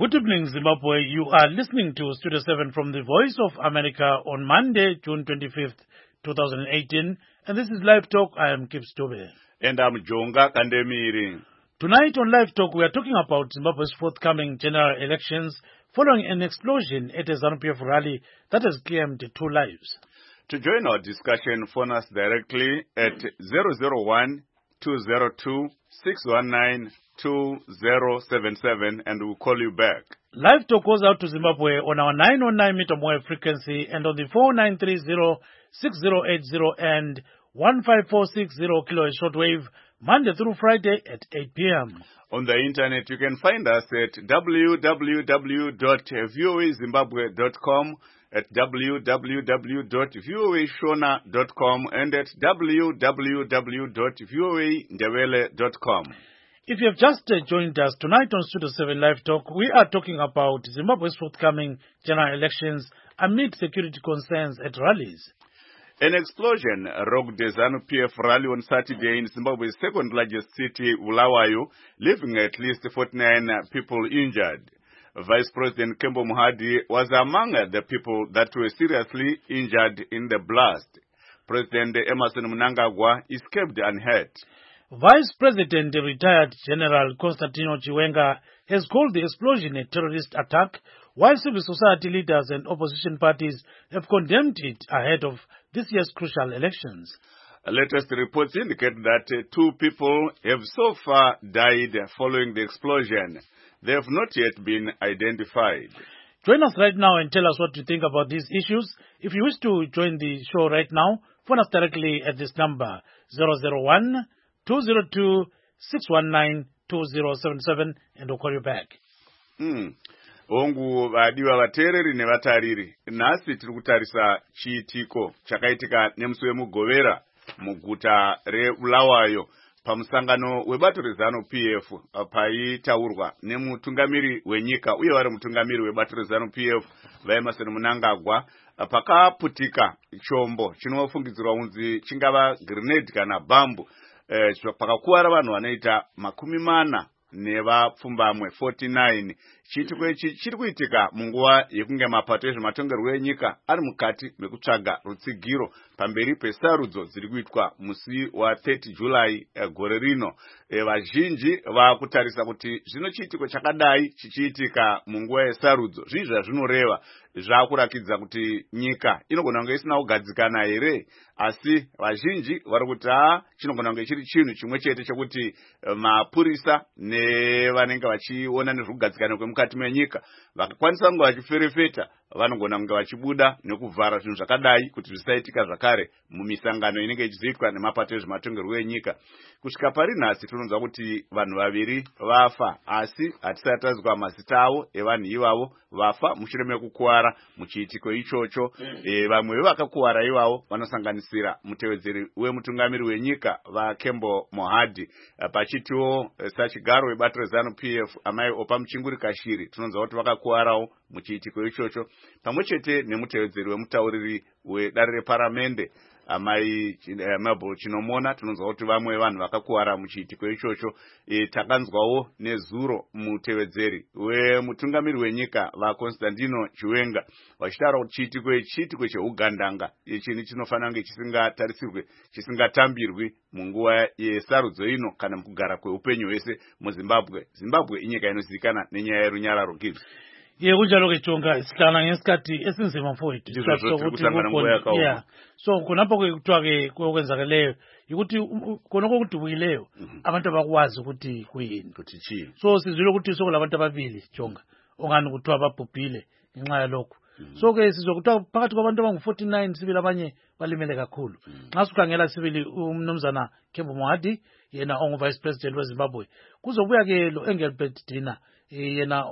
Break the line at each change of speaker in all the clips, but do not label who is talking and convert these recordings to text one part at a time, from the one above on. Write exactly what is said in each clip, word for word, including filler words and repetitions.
Good evening, Zimbabwe. You are listening to Studio seven from the Voice of America on Monday, June twenty-fifth, twenty eighteen. And this is Live Talk. I am Kip Stobe.
And I'm Jonga Kandemiri.
Tonight on Live Talk, we are talking about Zimbabwe's forthcoming general elections following an explosion at a ZANU-P F rally that has claimed two lives.
To join our discussion, phone us directly at zero zero one, two zero two, six one nine, two zero seven seven and we'll call you back.
Live Talk goes out to Zimbabwe on our nine oh nine meter wave frequency and on the four nine three zero, six zero eight zero and one five four six zero kilohertz shortwave Monday through Friday at eight p m
On the internet, you can find us at w w w dot voa zimbabwe dot com, at w w w dot voa shona dot com, and at w w w dot voa ndebele dot com.
If you have just uh, joined us tonight on Studio seven Live Talk, we are talking about Zimbabwe's forthcoming general elections amid security concerns at rallies.
An explosion rocked the ZANU-P F rally on Saturday in Zimbabwe's second largest city, Bulawayo, leaving at least forty-nine people injured. Vice President Kembo Mohadi was among the people that were seriously injured in the blast. President Emmerson Mnangagwa escaped unhurt.
Vice President retired General Constantino Chiwenga has called the explosion a terrorist attack, while civil society leaders and opposition parties have condemned it ahead of this year's crucial elections.
Latest reports indicate that uh, two people have so far died following the explosion. They have not yet been identified.
Join us right now and tell us what you think about these issues. If you wish to join the show right now, phone us directly at this number zero zero one, two zero two, six one nine, two zero seven seven and we'll call you back.
Hmm. Hongu vadiwa vateereri nevatariri, nhasi tiri kutarisa chiitiko chakaitika nemusi wemugovera muguta reBulawayo pamusangano webato reZANU-P F paitaurwa nemutungamiri wenyika uye vari mutungamiri webato reZANU-P F vaEmmerson Mnangagwa. Pakaputika chombo chinofungidzirwa kunzi chingava grenade kana bambu eh, pakakuwara vanhu vanoita makumi mana nevapfumbamwe forty-nine. Chiitiko ichi chiri kuitika munguva yekunge mapato ezvematongerwo enyika ari mukati mekutsvaga rutsigiro pamberi pesarudzo dziri kuitwa musi wa thirty July eh, gore rino. Eh, vazhinji vakutarisa kuti zvino chiitiko chakadai chichiitika munguva yesarudzo zvii zvazvinoreva. Zvakurakidza kuti nyika inogona kunge isina kugadzikana here, asi vazhinji vari kuti haa chinogona kunge chiri chinhu chimwe chete chokuti mapurisa nevanenge vachiona nezvekugadzikana kwemukati menyika vakakwanisa kunge vachiferefeta vanogona kunge vachibuda nekuvhara zvinhu zvakadai kuti zvisaitika zvakare mumisangano inenge ichizoitwa nemapato ezvematongerwo enyika. Kusvika pari nhasi tinonzwa kuti vanhu vaviri vafa, asi hatisati tazwa mazita avo evanhu ivavo vafa mushure mekukuwara muchiitiko ichocho. E, vamwe vevakakuwara ivavo vanosanganisira mutevedzeri wemutungamiri wenyika vaKembo Mohadi, pachitiwo sachigaro webato reZANU-P F amai Opa Muchinguri Kashiri tinonzwa kuti vakakuwarawo muchiitiko ichocho, pamwe chete nemutevedzeri wemutauriri wedare reparamende amai Mabel Chinomona tinonzwa kuti vamwe vanhu vakakuwara muchiitiko ichocho. E, takanzwawo nezuro mutevedzeri wemutungamiri wenyika vaConstantino Chiwenga vachitaura kuti chiitiko ichi chiitiko cheugandanga, ichi chinofanira kunge chisingatarisirwe chisingatambirwi munguva yesarudzo ino kana mukugara kweupenyu hwese muZimbabwe. Zimbabwe inyika inozivikanwa nenyaya yerunyararo. Gibbs.
Ye kunjalo ke Jonga sihlala ngesikhathi esinzima mfowethu
sokuthi
yeah so kunapho kuthiwa ke kwenzakeleyo ukuthi konoko kudubukileyo abantu abakwazi ukuthi kuyini
ukuthi chi
so sizwile ukuthi sokulabantu ababili Jonga ongani kuthiwa babhubhile ngenxa yalokho. So ke sizokuthiwa phakathi kwabantu abangu forty-nine sibili abanye balimele kakhulu. Nxa sikhangela sibili umnumzana Kembo Mohadi yena ongu vice president weZimbabwe, kuzobuya ke lo Engelbert Dina yena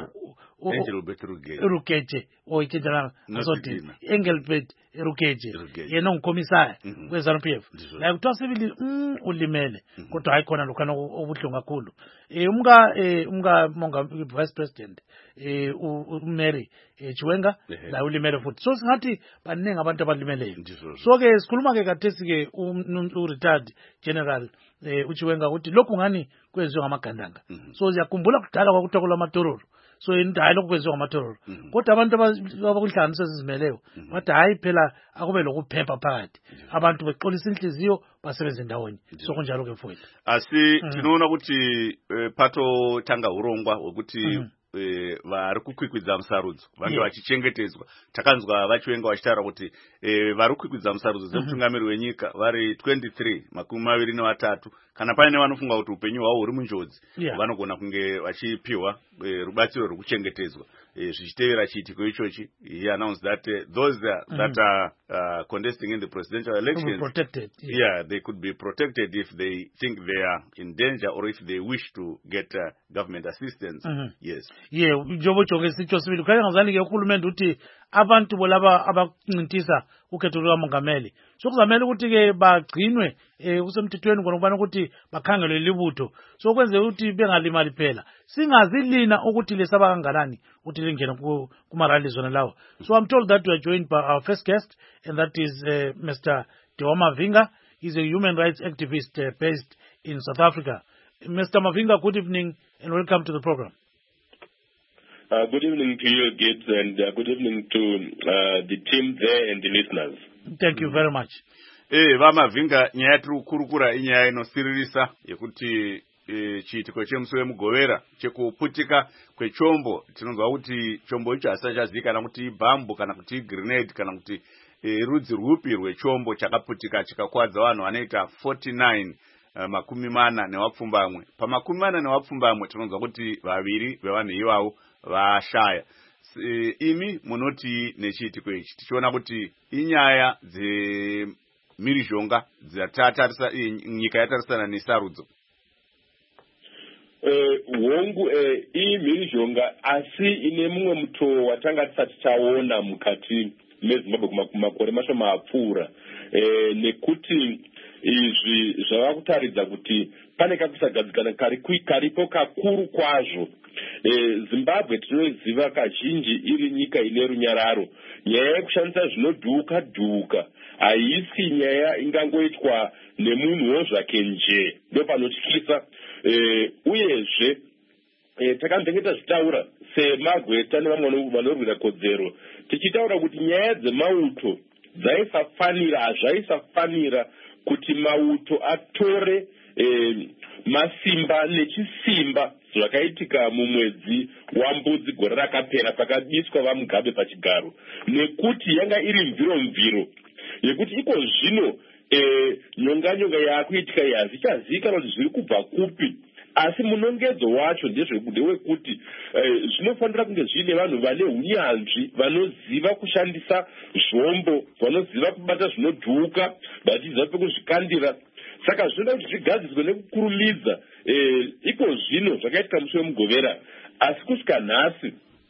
Engelbert
Rukeje oyitshela ngasothi Engelbert Rukeje yena ongikomisaya weZANU-P F la kuthiwa sibili ulimele kodwa hayi khona lokho obuhlungu kakhulu. Eh umka umka monga vice president eh uMary Chiwenga la ulimele futhi, so singathi baningi abantu abalimeleyo. So ke sikhuluma ke kathesi ke u retired general eh uChiwenga ukuthi lokhu ngani kwenziwa ngamagandanga. So siyakhumbula kudala kwakuthiwa kulamatororo so into hayi lokwenziwa ngamaterror kodwa abantu abakuhlanganisa sizimeleyo bathi hayi phela akube lokuphepha phakathi abantu bexolisa inhliziyo basebenze ndawonye so kunjalo ke mfowethu
asi tinoona kuti pato tanga urongwa ukuthi vari kukwikwidza musarudzo vange vachichengetedzwa takanzwa vachivenga vachitaura kuti vari kukwikwidza musarudzo dzemutungamiri wenyika vari twenty-three makumi maviri nevatatu kana paine vanofunga kuti upenyu hwavo huri munjodzi vanogona kunge vachipiwa rubatsiro rwekuchengetedzwa zvichitevera chiitiko ichochi. He announced that uh, those uh, that are uh, contesting in the presidential elections,
protected, yeah.
yeah, they could be protected if they think they are in danger or if they wish to get uh, government assistance. Mm-hmm. Yes.
Yeah, njobo chonge sicho sibili kaya ngazani ke uhulumende uthi abantu bolaba abancintisa ukhetho lukamongameli so kuzamela ukuthi ke bagcinwe kusemthethweni ngokubana ukuthi bakhangelwe libutho so kwenze ukuthi bengalimali phela singazilina ukuthi lesaba kanganani ukuthi lingene kumarali zona lawo. So I'm told that we are joined by our first guest, and that is uh, Mister Dewa Mavinga. He's a human rights activist uh, based in South Africa. Mister Mavinga, good evening and welcome to the program.
Uh, good evening to you, Gibbs, and uh, good evening to uh, the team there and the listeners.
Thank you very much.
Eh, Vamavinga, nyaya tiri kukurukura inyaya inosiririsa yekuti chiitiko chemusi wemugovera chekuputika kwechombo tinonzwa kuti chombo icho hasachazivikanwa kuti ibhambu kana kuti grenade kana kuti rudzi rwupi rwechombo chakaputika chikakwadza vanhu vanoita forty-nine makumi mana nevapfumbamwe. Pamakumi mana nevapfumbamwe tinonzwa kuti vaviri vevanhu ivavo vashaya. Imi munoti nechiitiko ichi tichiona kuti inyaya dzemhirizhonga dzatatarisa nyika yatarisana nesarudzo.
Hongu uh, uh, iyi mhirizhonga asi ine mumwe mutoo watanga tisati taona mukati mezimbabwe kumakore mashoma apfuura uh, nekuti izvi zvava kutaridza kuti pane kakusagadzikana karipo kakuru kwazvo. uh, Zimbabwe tinoziva kazhinji iri nyika ine runyararo. Nyaya yekushandisa zvinodhuka dhuka haisi nyaya ingangoitwa nemunhuwo zvake nje, ndopanotyisa. Uh, uyezve uh, takanzengeta zvitaura semagweta nevamwe vanorwira kodzero tichitaura kuti nyaya dzemauto dzaisafanira hazvaisafanira kuti mauto atore uh, masimba nechisimba zvakaitika mumwedzi wambudzi gore rakapera pakabiswa vamugabe pachigaro, nekuti yanga iri mviro mviro yekuti iko zvino E, nyonga nyonga yakuitika hazvichazivikanwa kuti zviri kubva kupi, asi munongedzo wacho ndezvekuti e, zvinofanira kunge zvine vanhu vane unyanzvi vanoziva kushandisa zvombo, vanoziva kubata zvinodhuka vachiziva pekuzvikandira. Saka zvinoda kuti zvigadziswe nekukurumidza. e, iko zvino zvakaitika musi wemugovera, asi kusvika nhasi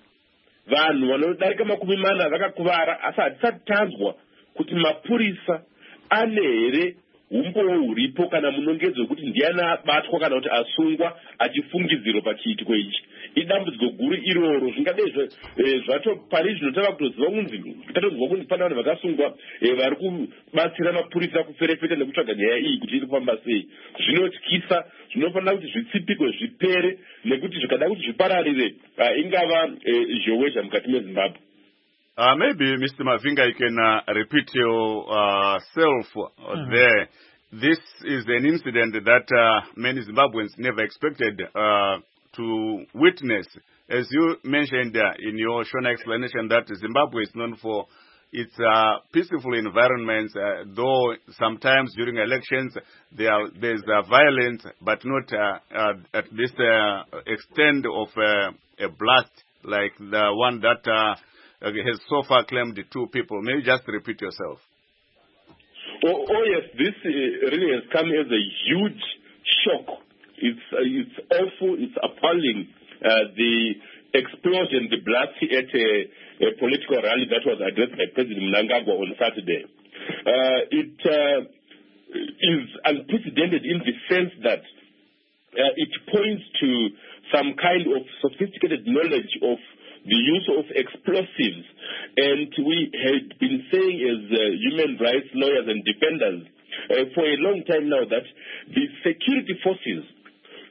vanhu vanodarika makumi mana vakakuvara, asi hatisati tanzwa kuti mapurisa ane here umbowo huripo kana munongedzo wekuti ndiani abatwa kana kuti asungwa achifungidzirwa pachiitiko ichi. Idambudziko guru iroro. Zvingadei zvato pari zvino tava kutoziva kunzi tatozwa kunzi pane vanhu vakasungwa vari kubatsira mapurisa kuferefeta nekutsvaga nyaya iyi kuti iri kufamba sei. Zvinotyisa, zvinofanira kuti zvitsipikwe zvipere, nekuti zvikada kuti zvipararire ingava zhowezha mukati mezimbabwe.
Uh, maybe Mister Mavinga, you can uh, repeat yourself uh, uh, mm-hmm. there. This is an incident that uh, many Zimbabweans never expected uh, to witness. As you mentioned uh, in your short explanation, that Zimbabwe is known for its uh, peaceful environments, uh, though sometimes during elections there are, there's uh, violence, but not uh, uh, at this uh, extent of uh, a blast like the one that uh, Okay, has so far claimed the two people. Maybe just repeat yourself.
Oh, oh yes, this uh, really has come as a huge shock. It's uh, it's awful, it's appalling. Uh, the explosion, the blast at a, a political rally that was addressed by President Mnangagwa on Saturday. Uh, it uh, is unprecedented in the sense that uh, it points to some kind of sophisticated knowledge of the use of explosives. And we had been saying as uh, human rights lawyers and defenders uh, for a long time now that the security forces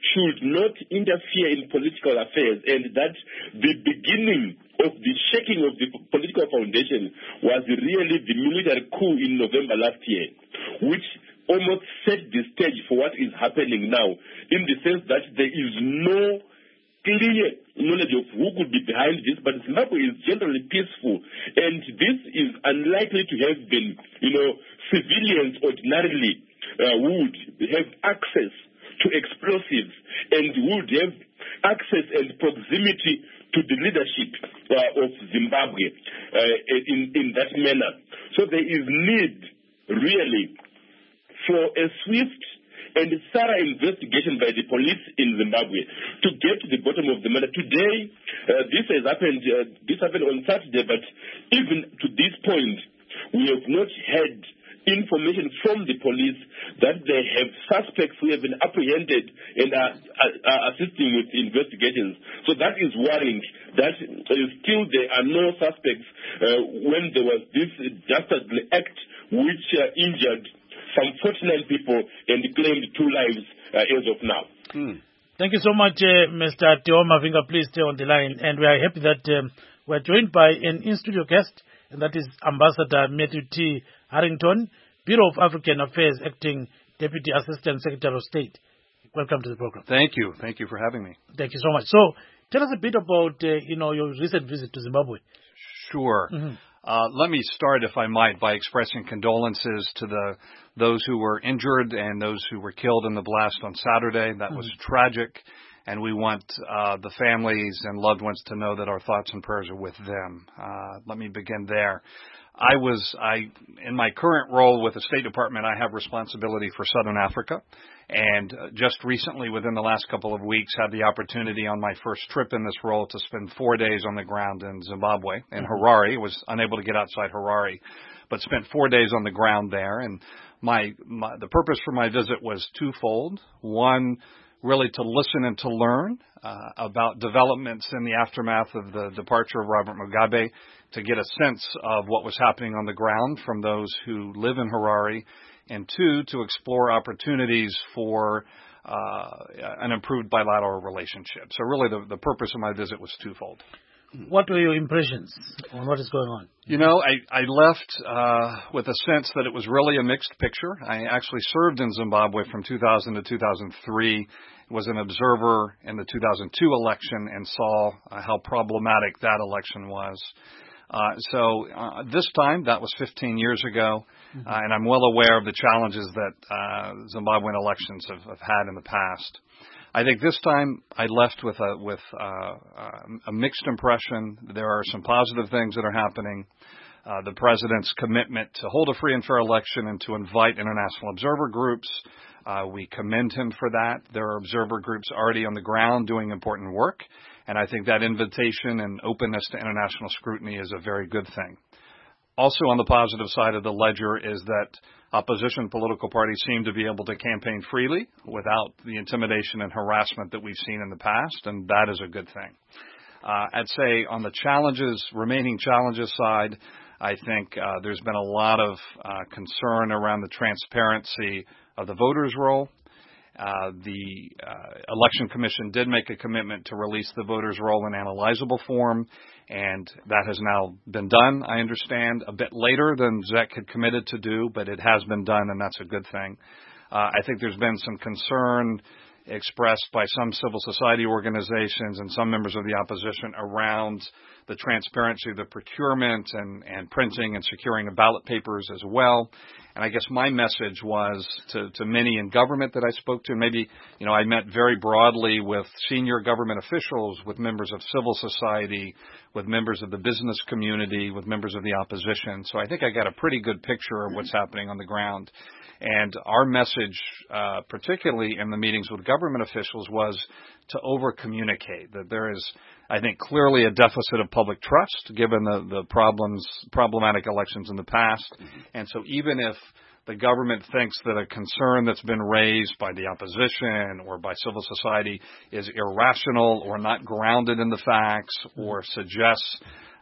should not interfere in political affairs, and that the beginning of the shaking of the political foundation was really the military coup in November last year, which almost set the stage for what is happening now, in the sense that there is no clear knowledge of who could be behind this, but Zimbabwe is generally peaceful, and this is unlikely to have been, you know, civilians ordinarily uh, would have access to explosives and would have access and proximity to the leadership uh, of Zimbabwe uh, in, in that manner. So there is need, really, for a swift and thorough investigation by the police in Zimbabwe to get to the bottom of the matter. Today, uh, this has happened, uh, this happened on Saturday, but even to this point, we have not had information from the police that they have suspects who have been apprehended and are, are, are assisting with investigations. So that is worrying, that uh, still there are no suspects uh, when there was this dastardly act which uh, injured some forty-nine people and claimed two lives uh, as of now.
Hmm. Thank you so much, uh, Mister Teo Mavinga. Please stay on the line. And we are happy that um, we are joined by an in-studio guest, and that is Ambassador Matthew T. Harrington, Bureau of African Affairs, Acting Deputy Assistant Secretary of State. Welcome to the program.
Thank you. Thank you for having me.
Thank you so much. So, tell us a bit about uh, you know your recent visit to Zimbabwe.
Sure. Mm-hmm. Uh, let me start, if I might, by expressing condolences to the those who were injured and those who were killed in the blast on Saturday. That mm-hmm. was tragic, and we want uh, the families and loved ones to know that our thoughts and prayers are with them. Uh, let me begin there. I was, I, in my current role with the State Department, I have responsibility for Southern Africa, and just recently, within the last couple of weeks, had the opportunity on my first trip in this role to spend four days on the ground in Zimbabwe, in Harare. I was unable to get outside Harare, but spent four days on the ground there, and my, my the purpose for my visit was twofold. One, really to listen and to learn uh, about developments in the aftermath of the departure of Robert Mugabe, to get a sense of what was happening on the ground from those who live in Harare, and two, to explore opportunities for uh, an improved bilateral relationship. So really the, the purpose of my visit was twofold.
What were your impressions on what is going on?
You know, I, I left uh, with a sense that it was really a mixed picture. I actually served in Zimbabwe from two thousand to two thousand three, was an observer in the two thousand two election, and saw uh, how problematic that election was. Uh, so uh, this time, that was fifteen years ago, mm-hmm. uh, and I'm well aware of the challenges that uh, Zimbabwean elections have, have had in the past. I think this time I left with a with uh, a mixed impression. There are some positive things that are happening. Uh, the president's commitment to hold a free and fair election and to invite international observer groups, uh, we commend him for that. There are observer groups already on the ground doing important work, and I think that invitation and openness to international scrutiny is a very good thing. Also on the positive side of the ledger is that opposition political parties seem to be able to campaign freely without the intimidation and harassment that we've seen in the past, and that is a good thing. Uh, I'd say on the challenges, remaining challenges side, I think uh, there's been a lot of uh, concern around the transparency of the voters' roll. Uh, the uh, Election Commission did make a commitment to release the voters' roll in analyzable form, and that has now been done, I understand, a bit later than Z E C had committed to do, but it has been done, and that's a good thing. Uh, I think there's been some concern expressed by some civil society organizations and some members of the opposition around the transparency of the procurement and, and printing and securing of ballot papers as well. And I guess my message was to, to many in government that I spoke to, maybe, you know, I met very broadly with senior government officials, with members of civil society, with members of the business community, with members of the opposition. So I think I got a pretty good picture of what's happening on the ground. And our message, uh, particularly in the meetings with government officials, was to over-communicate, that there is, I think, clearly a deficit of public trust given the, the problems, problematic elections in the past. Mm-hmm. And so even if the government thinks that a concern that's been raised by the opposition or by civil society is irrational or not grounded in the facts or suggests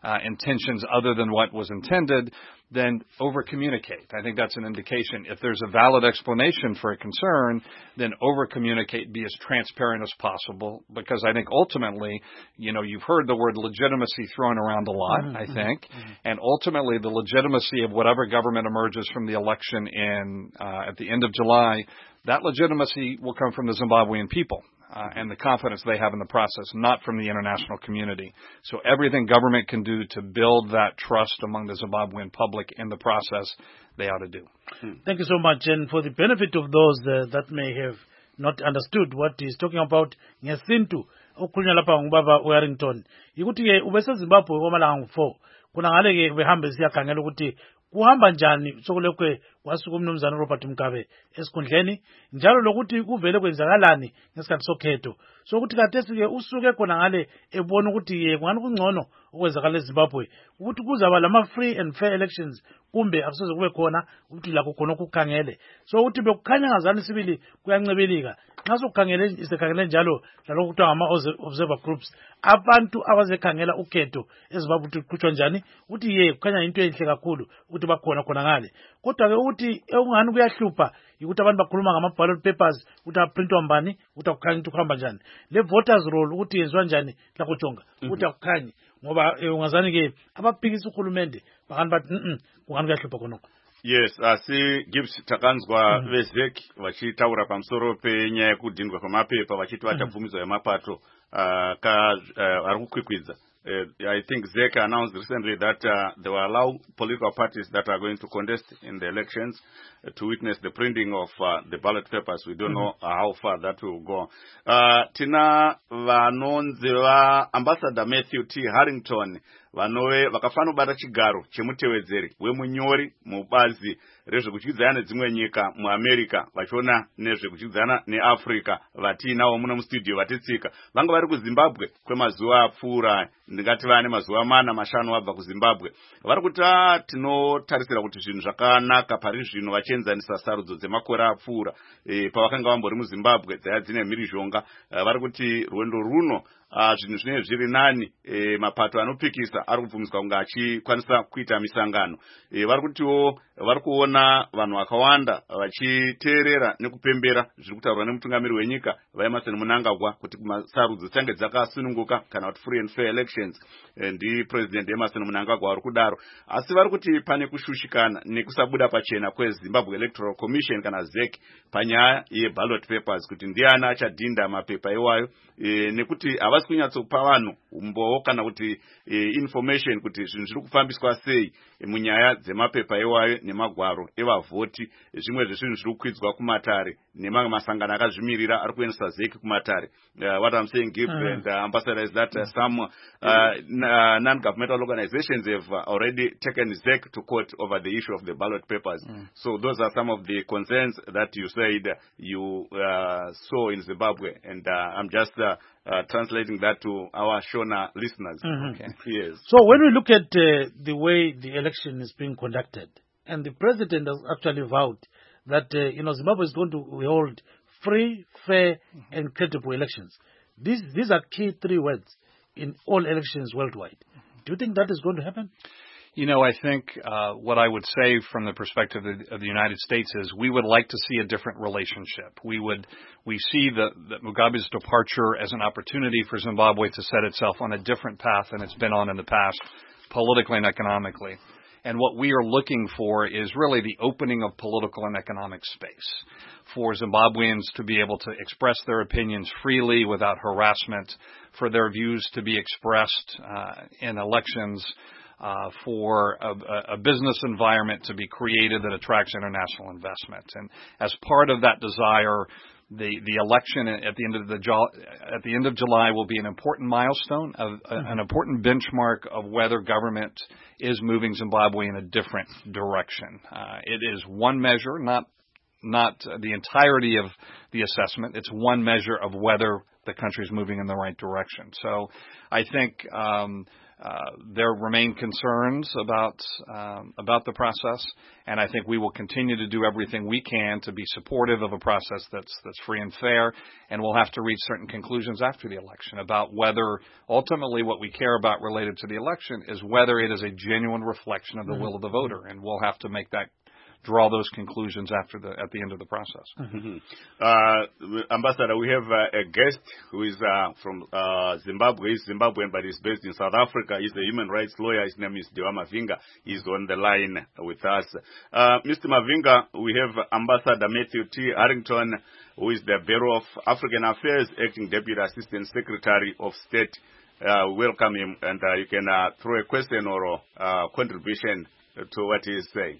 uh, intentions other than what was intended, then over-communicate. I think that's an indication. If there's a valid explanation for a concern, then over-communicate, be as transparent as possible, because I think ultimately, you know, you've heard the word legitimacy thrown around a lot, mm-hmm. I think, mm-hmm. and ultimately the legitimacy of whatever government emerges from the election in uh, at the end of July, that legitimacy will come from the Zimbabwean people. Uh, and the confidence they have in the process, not from the international community. So everything government can do to build that trust among the Zimbabwean public in the process, they ought to do.
Thank you so much. And for the benefit of those uh, that may have not understood what he's talking about, ngesintu okukhulunywa lapha ngubaba Warrington yikuthi-ke ubesezimbabwe kwamalanga four kuna ngale-ke behambe siyakhangela ukuthi kuhamba njani sokulokwe kwasuka umnumzana Robert Mugabe esikhundleni njalo lokuthi kuvele kwenzakalani ngesikhathi sokhetho sokuthi kathesi-ke usuke khona ngale ebona ukuthi ye kungani kungcono okwenzakala eZimbabwe ukuthi kuzaba lama free and fair elections kumbe akusoze kube khona ukuthi lakho khona ukukhangele so ukuthi bekukhanya ngazani sibili kuyancebelika nxa sokukhangele isekhangele njalo lalokhu kuthiwa ngama-observer groups abantu abazekhangela ukhetho eZimbabwe ukuthi kuqhutshwa njani ukuthi ye kukhanya into enhle kakhulu ukuthi bakhona khona ngale kodwa-ke ukuthi ekungani kuyahlupha yikuthi abantu bakhuluma ngama-ballot papers ukuthi aprintwa mbani ukuthi akukhanye ukuthi kuhamba njani le voters roll ukuthi yenziwa njani lakujonga ukuthi akukhanyi ngoba ungazani-ke abaphikisa uhulumende bakani bathi mm kungani kuyahlupha khonokho.
Yes, asi Gibbs takanzwa mm -hmm. vezeki vachitaura pamusoro penyaya yekudhindwa kwamapepa vachiti vachabvumidzwa yemapato uh, ka uh, ari kukwikwidza. Uh, I think Z E C announced recently that uh, they will allow political parties that are going to contest in the elections uh, to witness the printing of uh, the ballot papers. We don't mm -hmm. know uh, how far that will go. Uh, tina vanonzi va Ambassador Matthew T. Harrington vanove vakafana kubata chigaro chemutevedzeri wemunyori mubazi rezvekuchidzana nedzimwe nyika muAmerica vachiona nezvekuchidzana neAfrica vatiinawo muno mustudio vatitsika vanga vari kuZimbabwe kwemazuva apfuura ndingati vane mazuva mana mashanu vabva kuZimbabwe vari kuti tinotarisira kuti zvinhu zvakanaka pari zvino vachienzanisa sarudzo dzemakore apfuura e, pavakanga vambori muZimbabwe dzaya dzine mhirizhonga vari kuti rwendo runo Uh, zvinhu zvinenge zviri nani e, mapato anopikisa ari kubvumiswa kunge achikwanisa kuita misangano e, vari kutiwo vari kuona vanhu vakawanda vachiteerera nekupembera zviri kutaurwa nemutungamiri wenyika vaEmerson Mnangagwa kuti sarudzo dzichange dzakasununguka kana kuti free and fair elections e, ndi president Emerson Mnangagwa vari kudaro asi vari kuti pane kushushikana nekusabuda pachena kweZimbabwe Electoral Commission kana Z E C panyaya yeballot papers kuti ndiani achadhinda mapepa iwayo e, nekuti havasi kunyatsopa vanhu umbowo kana kuti e, information kuti zvinhu zviri kufambiswa sei e, munyaya dzemapepa iwayo nemagwaro evavhoti zvimwe zvezvinhu zviri kukwidzwa kumatare nemamwe masangano akazvimirira ari kuendesa Z E C kumatare. Uh, what I'm saying, Gibb mm. and uh, Ambassador, is that uh, some uh, uh, non-governmental organizations have uh, already taken Z E C to court over the issue of the ballot papers. Mm. So those are some of the concerns that you said you uh, saw in Zimbabwe, and uh, I'm just uh, uh, translating that to our Shona listeners.
Mm-hmm.
Okay. Yes.
So when we look at uh, the way the election is being conducted, and the president has actually vowed that uh, you know Zimbabwe is going to hold free, fair, and credible elections. These these are key three words in all elections worldwide. Do you think that is going to happen?
You know, I think uh, what I would say from the perspective of the, of the United States is we would like to see a different relationship. We would we see the, the Mugabe's departure as an opportunity for Zimbabwe to set itself on a different path than it's been on in the past, politically and economically. And what we are looking for is really the opening of political and economic space for Zimbabweans to be able to express their opinions freely without harassment, for their views to be expressed uh, in elections, uh, for a, a business environment to be created that attracts international investment. And as part of that desire, The the election at the end of the at the end of July will be an important milestone, of, mm-hmm. an important benchmark of whether government is moving Zimbabwe in a different direction. Uh, it is one measure, not not the entirety of the assessment. It's one measure of whether the country is moving in the right direction. So I think um, uh, there remain concerns about um, about the process, and I think we will continue to do everything we can to be supportive of a process that's that's free and fair, and we'll have to reach certain conclusions after the election about whether ultimately what we care about related to the election is whether it is a genuine reflection of the will of the voter, and we'll have to make that draw those conclusions after the at the end of the process.
Mm-hmm. uh, Ambassador, we have uh, a guest who is uh, from uh, Zimbabwe. He's Zimbabwean, but he's based in South Africa. He's a human rights lawyer. His name is Dewa Mavinga. He's on the line with us. Uh, Mister Mavinga, we have Ambassador Matthew T. Harrington, who is the Bureau of African Affairs Acting Deputy Assistant Secretary of State. Uh, welcome him, and uh, you can uh, throw a question or a uh, contribution to what he is saying.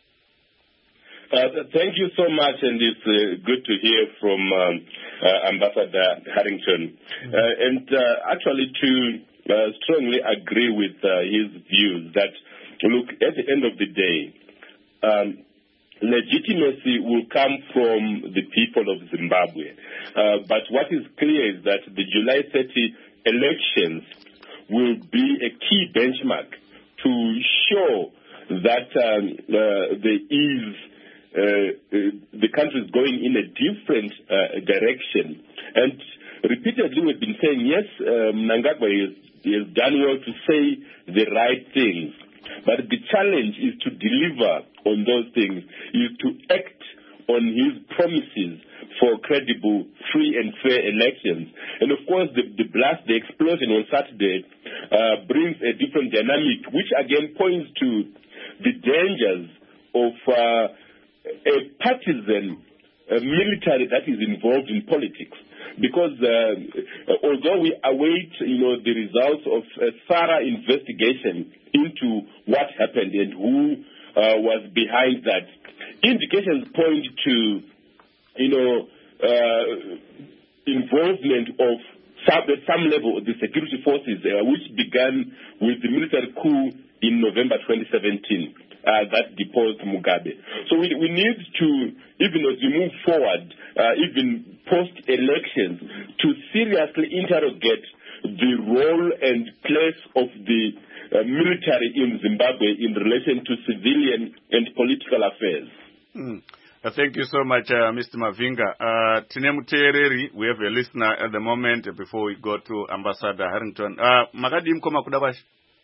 Uh, thank you so much, and it's uh, good to hear from um, uh, Ambassador Harrington. Mm-hmm. uh, and uh, actually to uh, strongly agree with uh, his views that, look, at the end of the day, um, legitimacy will come from the people of Zimbabwe. Uh, but what is clear is that the July thirtieth elections will be a key benchmark to show that um, uh, there is Uh, uh, the country is going in a different uh, direction. And repeatedly we've been saying, yes, uh, Mnangagwa has, has done well to say the right things. But the challenge is to deliver on those things, is to act on his promises for credible, free and fair elections. And of course, the, the blast, the explosion on Saturday uh, brings a different dynamic, which again points to the dangers of uh, a partisan uh, military that is involved in politics, because uh, although we await, you know, the results of a thorough investigation into what happened and who uh, was behind that, indications point to, you know, uh, involvement of some, at some level the security forces, uh, which began with the military coup in November twenty seventeen. Uh, that deposed Mugabe. So we, we need to, even as we move forward, uh, even post-elections, to seriously interrogate the role and place of the uh, military in Zimbabwe in relation to civilian and political affairs.
Mm. Uh, thank you so much, uh, Mister Mavinga. Uh, Tinemu Tereri, we have a listener at the moment uh, before we go to Ambassador Harrington. Uh, Magadi mkoma kudabashi?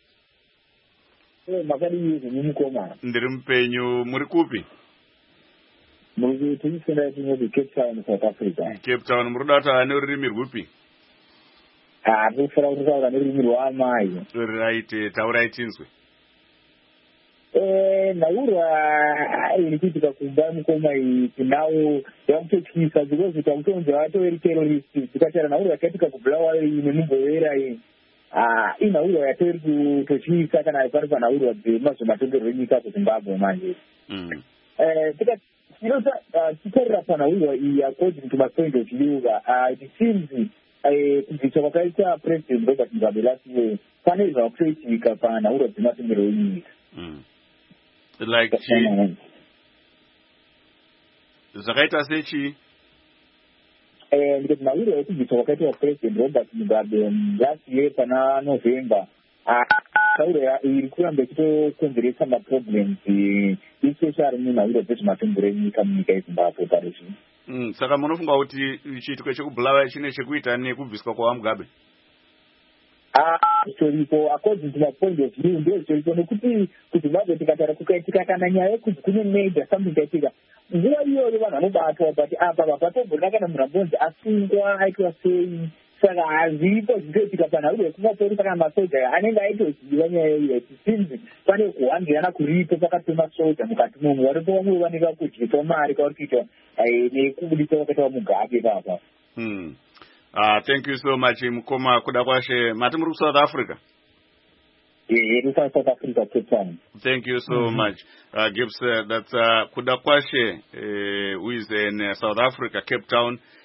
Ndiri mpenyu, muri kupi?
Muri tinisenda tinodi Cape Town, South Africa.
Cape Town, muri data neurimi rwupi?
Ah, rufara rutaura nerurimi rwaamai.
Right, taurai tinzwe.
Eh, naura iri kuitika kumba mukoma iyi nawo yakutotyisa because tamutonza vatoveri terrorists tikachara naura yakatika kubulawa iyi nemugowera iyi. Ah, inaura yatori kutotyisa kana pari panaurwa dzemazomatongerwo enyika kuZimbabwe manje.
Mm.
Eh, tika tinota titarira panaurwa iyi according to my point of view, uh, it seems kubvisa kwakaita President Robert Mugabe last year pane zvakutoitika panaurwa dzematongerwo enyika.
Mm. Like chi zvakaita sechi
eh ndikati maurwa ekubvisa kwakaitwa President Robert Mugabe last year pana November, maurwa iri kuramba ichitokonzeresa maproblems especially mumaurwa dzezvematongerwo enyika munyika yeZimbabwe parizvino.
Mm, saka munofunga kuti chiitiko chekubulawa chine chekuita nekubviswa kwaMugabe?
Ah, historical, according to my point of view, ndio historical nekuti kuZimbabwe tikatara kukaitika kana nyaya yekuti kune major something yaitika nguva iyoyo vanhu vanobatwa but apa papatombona kana murambonzi asungwa aitwa sei. Saka hazvipo zvinoitika panhauro yekumatori kana masoja anenge aitoziva nyaya iyo chisinzi pane kuhambirana kuripo pakati pemasoja mukati momwe varipo vamwe vanenge vakudyiswa mari kauri kuitwa nekubudisa vakaita Mugabe papa.
Hmm. Uh, thank you so much, Mukoma Kudakwashe. Mati muri South Africa?
Yeah, South Africa, Cape Town.
Thank you so mm-hmm. much. Uh, Gibbs, uh, that's uh, Kudakwashe, uh, who is in uh, South Africa, Cape Town.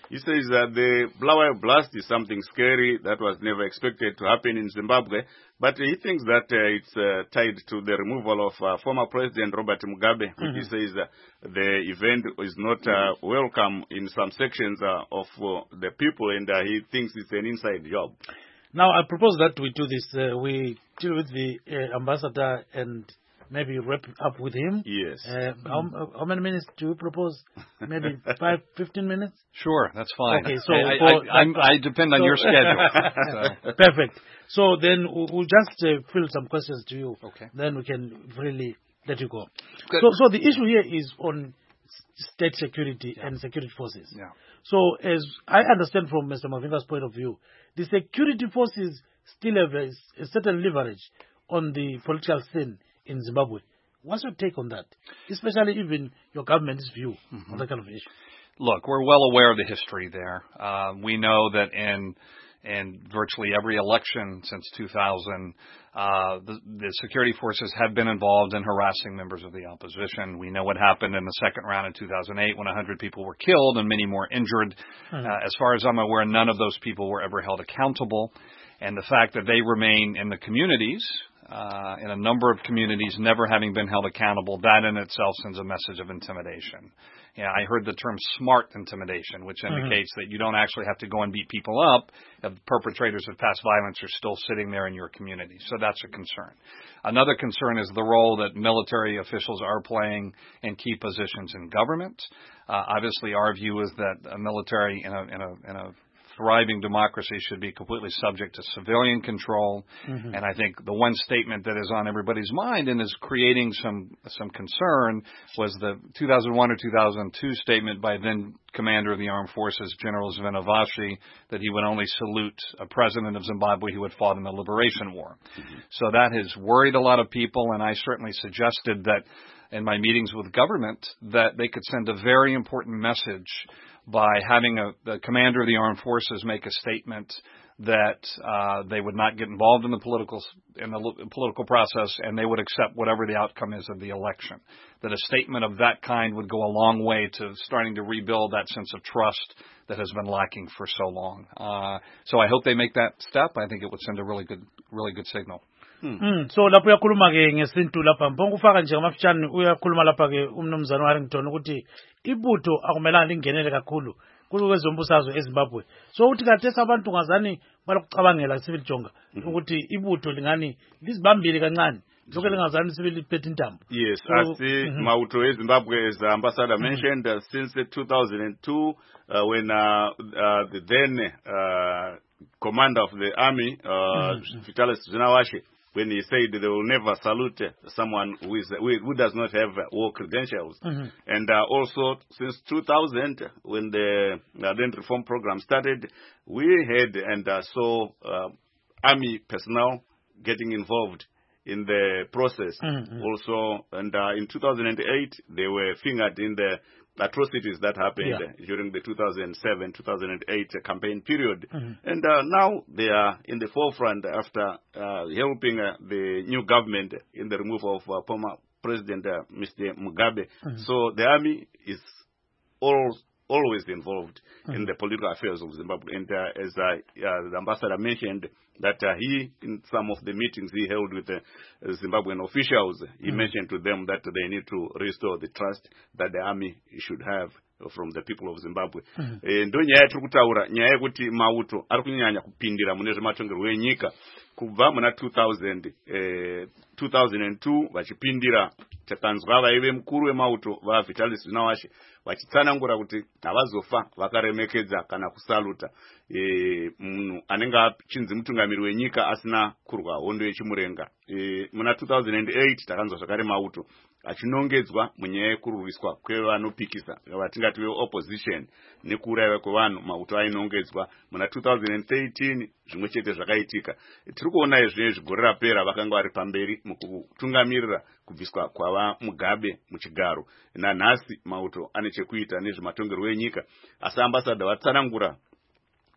He says that the Bulawayo blast is something scary that was never expected to happen in Zimbabwe, but he thinks that uh, it's uh, tied to the removal of uh, former President Robert Mugabe, which mm-hmm. he says uh, the event is not uh, welcome in some sections uh, of uh, the people, and uh, he thinks it's an inside job.
Now, I propose that we do this. Uh, we deal with the uh, ambassador and maybe wrap up with him.
Yes.
Uh, how, how many minutes do you propose? Maybe five, fifteen minutes?
Sure, that's fine.
Okay, so
I, I, I, I depend on so your schedule. So.
Perfect. So then we'll just uh, fill some questions to you.
Okay.
Then we can really let you go.
Good.
So, so the issue here is on state security yeah. and security forces.
Yeah.
So as I understand from Mister Mavinga's point of view, the security forces still have a, a certain leverage on the political scene in Zimbabwe. What's your take on that? Especially even your government's view mm-hmm. on that kind of issue.
Look, we're well aware of the history there. Uh, we know that in in virtually every election since two thousand, uh, the, the security forces have been involved in harassing members of the opposition. We know what happened in the second round in two thousand eight when one hundred people were killed and many more injured. Mm-hmm. Uh, as far as I'm aware, none of those people were ever held accountable. And the fact that they remain in the communities, uh, in a number of communities, never having been held accountable, that in itself sends a message of intimidation. Yeah, I heard the term smart intimidation, which indicates mm-hmm. that you don't actually have to go and beat people up if the perpetrators of past violence are still sitting there in your community. So that's a concern. Another concern is the role that military officials are playing in key positions in government. Uh, obviously, our view is that a military in a, in a, in a thriving democracy should be completely subject to civilian control. Mm-hmm. And I think the one statement that is on everybody's mind and is creating some some concern was the two thousand one or two thousand two statement by then Commander of the Armed Forces, General Zvinavashi, that he would only salute a president of Zimbabwe who had fought in the Liberation War. Mm-hmm. So that has worried a lot of people, and I certainly suggested that in my meetings with government that they could send a very important message by having a, the commander of the armed forces make a statement that uh, they would not get involved in the political in the political process and they would accept whatever the outcome is of the election. That a statement of that kind would go a long way to starting to rebuild that sense of trust that has been lacking for so long. Uh, so I hope they make that step. I think it would send a really good, really good signal.
Hmm. Mm. So lapho uyakhuluma ke ngesintu lapha mbonga ufaka nje ngamafitshane uyakhuluma lapha ke umnumzana Harrington ukuthi ibutho akumelanga lingenele kakhulu kwezombusazwe eZimbabwe. So uthi kathesa abantu ngazani balokucabangela sibili jonga ukuthi ibutho lingani lizibambile kancane lokho lingazani sibili phethe intambo.
Yes, so, as the mm-hmm. Mauto eZimbabwe, as the ambassador mm-hmm. mentioned, uh, since uh, two thousand two uh, when uh, uh, the then uh, commander of the army uh, mm-hmm. Vitalis Zvinavashi, when he said they will never salute someone who is who does not have war credentials. Mm-hmm. And uh, also since two thousand, when the uh, then reform program started, we had and uh, saw uh, army personnel getting involved in the process. Mm-hmm. Also, and uh, in two thousand eight, they were fingered in the atrocities that happened yeah. during the two thousand seven two thousand eight campaign period. Mm-hmm. And uh, now they are in the forefront after uh, helping uh, the new government in the removal of uh, former President uh, Mister Mugabe. Mm-hmm. So the army is all, always involved mm-hmm. in the political affairs of Zimbabwe. And uh, as uh, uh, the ambassador mentioned, that uh, he, in some of the meetings he held with the uh, Zimbabwean officials, he mm-hmm. mentioned to them that they need to restore the trust that the army should have from the people of Zimbabwe. Ndo nyaya tiri kutaura nyaya yekuti mauto ari kunyanya kupindira mune zvematongero enyika kubva muna two thousand, eh, two thousand two vachipindira takanzwa vaive mukuru wemauto vaVitalis Zvinavashi vachitsanangura kuti havazofa vakaremekedza kana kusaluta e, munhu anenge achinzi mutungamiri wenyika asina kurwa hondo yechimurenga. E, muna two thousand eight takanzwa zvakare mauto achinongedzwa munyaya yekurwiswa kwevanopikisa vatingati veopposition nekuurayiwa kwevanhu. Mauto ainongedzwa muna two thousand thirteen, zvimwe chete zvakaitika. Tiri kuona izvi zvigore rapera vakanga vari pamberi mukutungamirira kubviswa kwava Mugabe muchigaro. Nanhasi mauto ane chekuita nezvematongerwo enyika, asi ambassador vatsanangura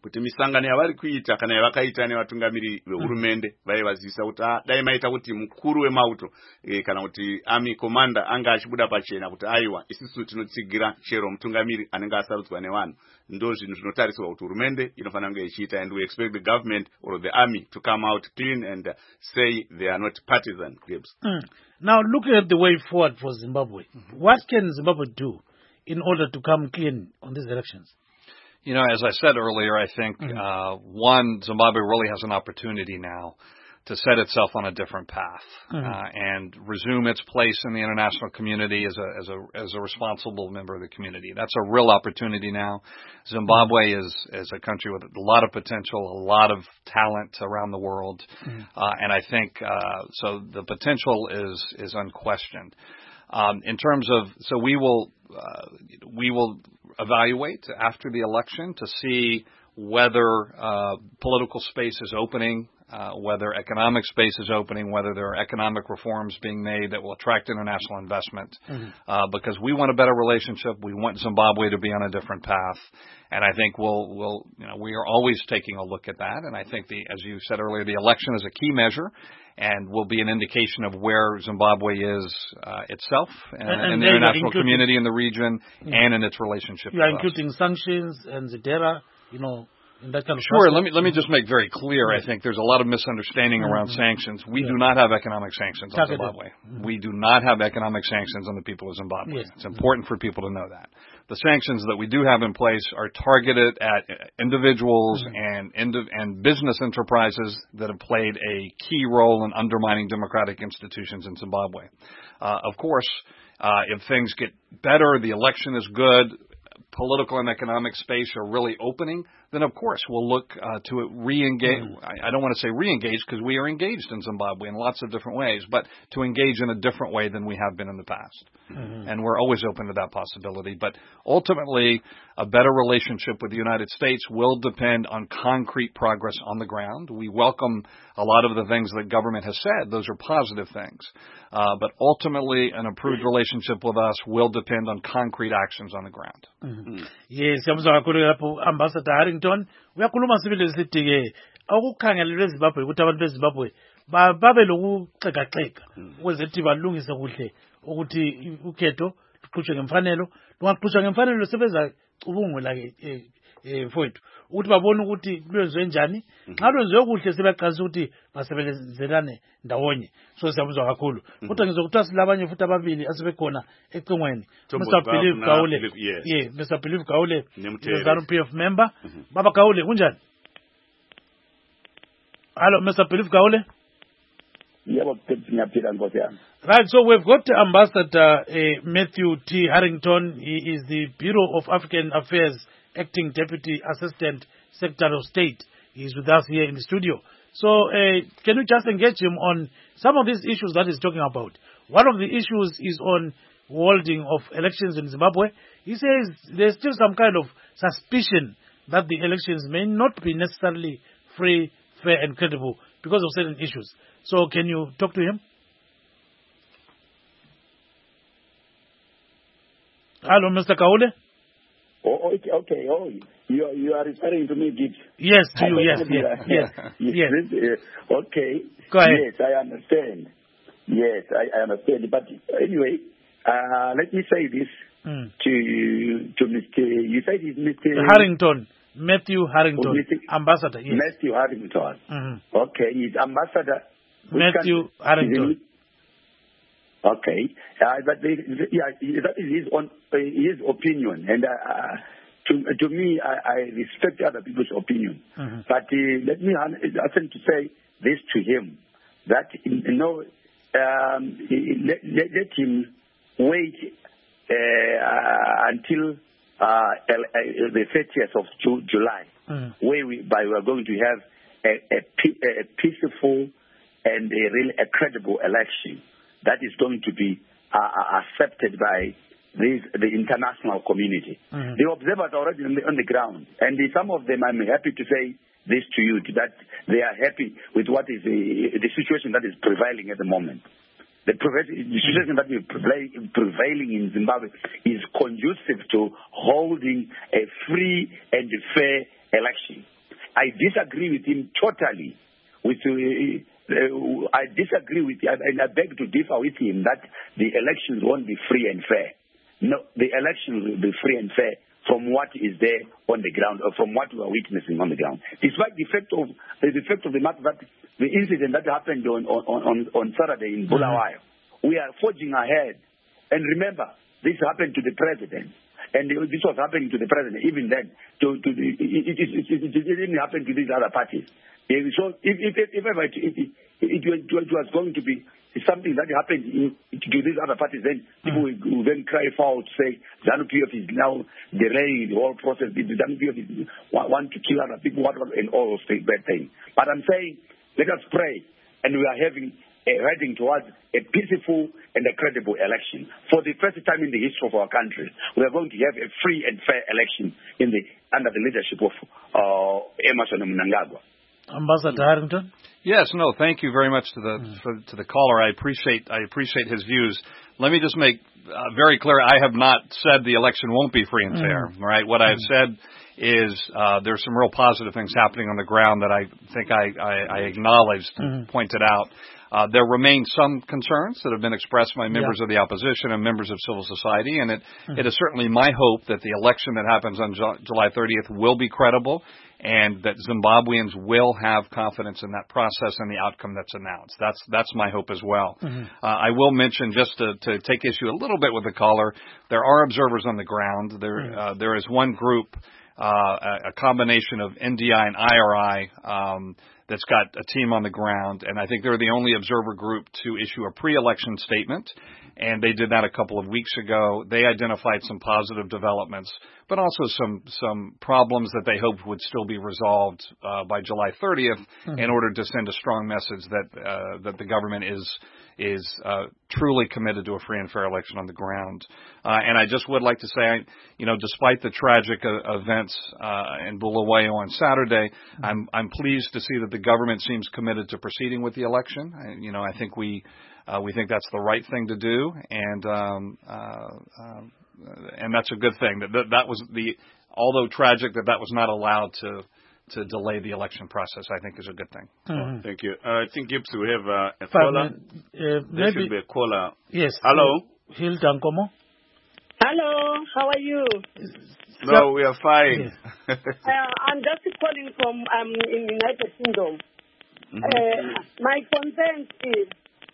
kuti misangano yavari kuita kana yavakaita nevatungamiri vehurumende vaivazivisa kuti dai maita kuti mukuru wemauto e, kana kuti army commander anga achibuda pachena kuti aiwa isusu tinotsigira chero mutungamiri anenge asarudzwa nevanhu ndo zvinhu zvinotariswa kuti hurumende inofanira kunge ichiita, and we expect the government or the army to come out clean and uh, say they are not partisan groups.
Mm. Now looking at the way forward for Zimbabwe, mm-hmm. what can Zimbabwe do in order to come clean on these elections?
You know, as I said earlier, I think, mm-hmm. uh, one, Zimbabwe really has an opportunity now to set itself on a different path, mm-hmm. uh, and resume its place in the international community as a, as a, as a responsible member of the community. That's a real opportunity now. Zimbabwe mm-hmm. is, is a country with a lot of potential, a lot of talent around the world, mm-hmm. uh, and I think, uh, so the potential is, is unquestioned. Um, in terms of, so we will, uh, we will evaluate after the election to see whether uh, political space is opening, uh, whether economic space is opening, whether there are economic reforms being made that will attract international investment. Mm-hmm. Uh, because we want a better relationship. We want Zimbabwe to be on a different path. And I think we'll, we'll, you know, we are always taking a look at that. And I think the, as you said earlier, the election is a key measure and will be an indication of where Zimbabwe is uh, itself and, and in the international community in the region, yeah. and in its relationship
you are
with
including
us.
Sanctions and Zedera, you know, in that kind of
Sure.
process.
Let me let me just make very clear. I think there's a lot of misunderstanding mm-hmm. around sanctions. We yeah. do not have economic sanctions on Zimbabwe. Mm-hmm. We do not have economic sanctions on the people of Zimbabwe. Yes. It's important for people to know that. The sanctions that we do have in place are targeted at individuals mm-hmm. and indiv- and business enterprises that have played a key role in undermining democratic institutions in Zimbabwe. Uh, of course, uh, if things get better, the election is good, political and economic space are really opening, then of course we'll look uh, to re-engage. Mm-hmm. I, I don't want to say re-engage because we are engaged in Zimbabwe in lots of different ways, but to engage in a different way than we have been in the past. Mm-hmm. And we're always open to that possibility. But ultimately, a better relationship with the United States will depend on concrete progress on the ground. We welcome a lot of the things that government has said. Those are positive things. Uh, but ultimately, an improved relationship with us will depend on concrete actions on the ground.
Mm-hmm. Yes, Ambassador Harrington, uyakhuluma sibili sithi ke akukhangelelwe eZimbabwe ukuthi abantu beZimbabwe babe lokuxeka-xeka ukwenzethi balungise kuhle ukuthi ukhetho luqhutshwe ngemfanelo, lungaqhutshwa ngemfanelo sebeza cubungula ke mfowethu ukuthi babone ukuthi lwenziwe njani. Nxa lwenziwe kuhle sebaqalisa ukuthi basebenzelane ndawonye. So siyabuzwa kakhulu. Kodwa ngizokuthiwa silabanye futhi ababili asebekhona ecingweni. Mister Believe Gaule. Yeah, Mister Believe Gaule, the ZANU P F member. Baba Gaule, kunjani? Hello, Mister Believe Gaule. Right, so we've got Ambassador uh, Matthew T. Harrington. He is the Bureau of African Affairs Acting Deputy Assistant Secretary of State. He's with us here in the studio. So uh, can you just engage him on some of these issues that he's talking about? One of the issues is on holding of elections in Zimbabwe. He says there's still some kind of suspicion that the elections may not be necessarily free, fair and credible because of certain issues. So can you talk to him? Hello, Mister Kaule.
Oh, okay, okay. Oh, you are, you are referring to me, Gibbs?
Yes, to you, yes, yes, yes. yes.
yes. Okay.
Go ahead.
Yes, I understand. Yes, I, I understand. But anyway, uh, let me say this mm. to to Mister You said it's Mister
Harrington, Matthew Harrington, oh, Mister Ambassador. Yes.
Matthew Harrington.
Mm-hmm.
Okay, he's Ambassador.
Matthew Harrington.
Okay, uh, but they, yeah, that is his own uh, his opinion, and uh, to to me, I, I respect other people's opinion. Mm-hmm. But uh, let me hasten to say this to him, that you know, um, let, let, let him wait uh, until uh, the thirtieth of July, mm-hmm. where we by we are going to have a, a, a peaceful and a really a credible election that is going to be uh, accepted by this, the international community. Mm-hmm. The observers are already on the, on the ground, and the, some of them, I'm happy to say this to you, that they are happy with what is the, the situation that is prevailing at the moment. The, the situation that is prevailing in Zimbabwe is conducive to holding a free and fair election. I disagree with him totally. With uh, uh, I disagree with him, and I beg to differ with him that the elections won't be free and fair. No, the elections will be free and fair from what is there on the ground, or from what we are witnessing on the ground. Despite the fact of the fact of the matter that the incident that happened on on on, on Saturday in Bulawayo, mm-hmm. we are forging ahead. And remember, this happened to the president. And this was happening to the president. Even then, to, to the, it, it, it, it, it didn't happen to these other parties. So if, if, if ever it, it, it, it was going to be something that happened in, to these other parties, then people will, will then cry foul to say ZANU P F is now delaying the whole process. The ZANU P F is, want to kill other people, whatever, and all those bad things. But I'm saying, let us pray, and we are having Uh, heading towards a peaceful and a credible election. For the first time in the history of our country, we are going to have a free and fair election in the under the leadership of uh, Emmerson Mnangagwa.
Ambassador Harrington.
Yes, no, thank you very much to the mm. for, to the caller. I appreciate I appreciate his views. Let me just make uh, very clear: I have not said the election won't be free and fair. Mm. Right? What I have said is uh, there's some real positive things happening on the ground that I think I, I, I acknowledged and mm. pointed out. Uh, there remain some concerns that have been expressed by members yeah. of the opposition and members of civil society, and it, mm-hmm. it is certainly my hope that the election that happens on Ju- July thirtieth will be credible and that Zimbabweans will have confidence in that process and the outcome that's announced. That's that's my hope as well. Mm-hmm. Uh, I will mention, just to, to take issue a little bit with the caller, there are observers on the ground. There mm-hmm. uh, there is one group, uh, a, a combination of N D I and I R I, um, that's got a team on the ground, and I think they're the only observer group to issue a pre-election statement, and they did that a couple of weeks ago. They identified some positive developments, but also some some problems that they hoped would still be resolved uh, by July thirtieth mm-hmm. in order to send a strong message that uh, that the government is is uh, truly committed to a free and fair election on the ground. Uh, and I just would like to say, you know, despite the tragic uh, events uh, in Bulawayo on Saturday, mm-hmm. I'm I'm pleased to see that the government seems committed to proceeding with the election. I, you know, I think we uh, we think that's the right thing to do, and um, uh, um, and that's a good thing. That, that that was the although tragic that that was not allowed to. to delay the election process, I think is a good thing.
Mm-hmm. Oh, thank you. Uh, I think, Gibbs, we have uh, a caller. Uh, there should be a caller.
Yes.
Hello?
Hilda Nkomo.
Hello, how are you?
No, we are fine.
Yes. uh, I'm just calling from um, in United Kingdom. Mm-hmm. Uh, my concern is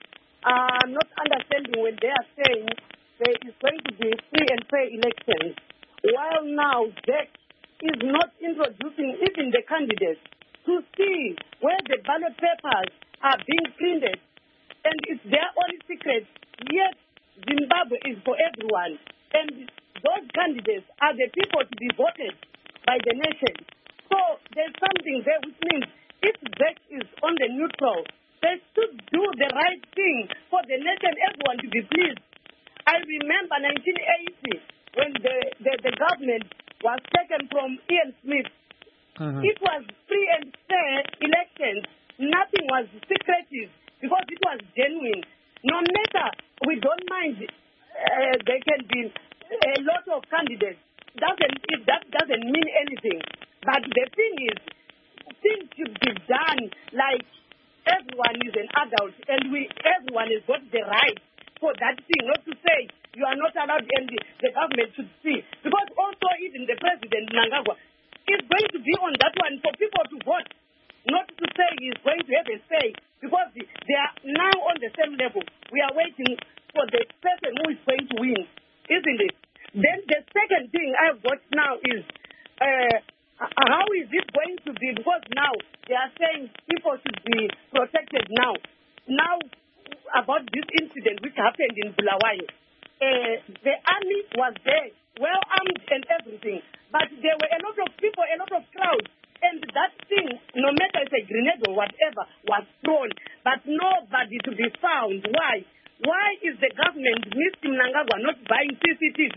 uh, I'm not understanding when they are saying there is going to be free and fair elections, while now Z E C is not introducing even the candidates to see where the ballot papers are being printed. And it's their own secret. Yet Zimbabwe is for everyone. And those candidates are the people to be voted by the nation. So there's something there which means if Z E C is on the neutral, they should do the right thing for the nation, everyone to be pleased. I remember nineteen eighty when the, the, the government was taken from Ian Smith. Mm-hmm. It was free and fair elections. Nothing was secretive because it was genuine. No matter, we don't mind uh, there can be a lot of candidates. Doesn't, it, that doesn't mean anything. But the thing is, things should be done like everyone is an adult and we everyone has got the right for that thing, not to say you are not allowed and the, the government should see. Because also even the president, Mnangagwa, is going to be on that one for people to vote, not to say he's going to have a say, because they are now on the same level. We are waiting for the person who is going to win, isn't it? Then the second thing I've got now is, uh, how is it going to be? Because now they are saying people should be protected now. Now, about this incident which happened in Bulawayo. Uh, the army was there, well armed and everything, but there were a lot of people, a lot of crowds, and that thing, no matter it's a grenade or whatever, was thrown, but nobody to be found. Why? Why is the government, Mister Mnangagwa, not buying C C T V?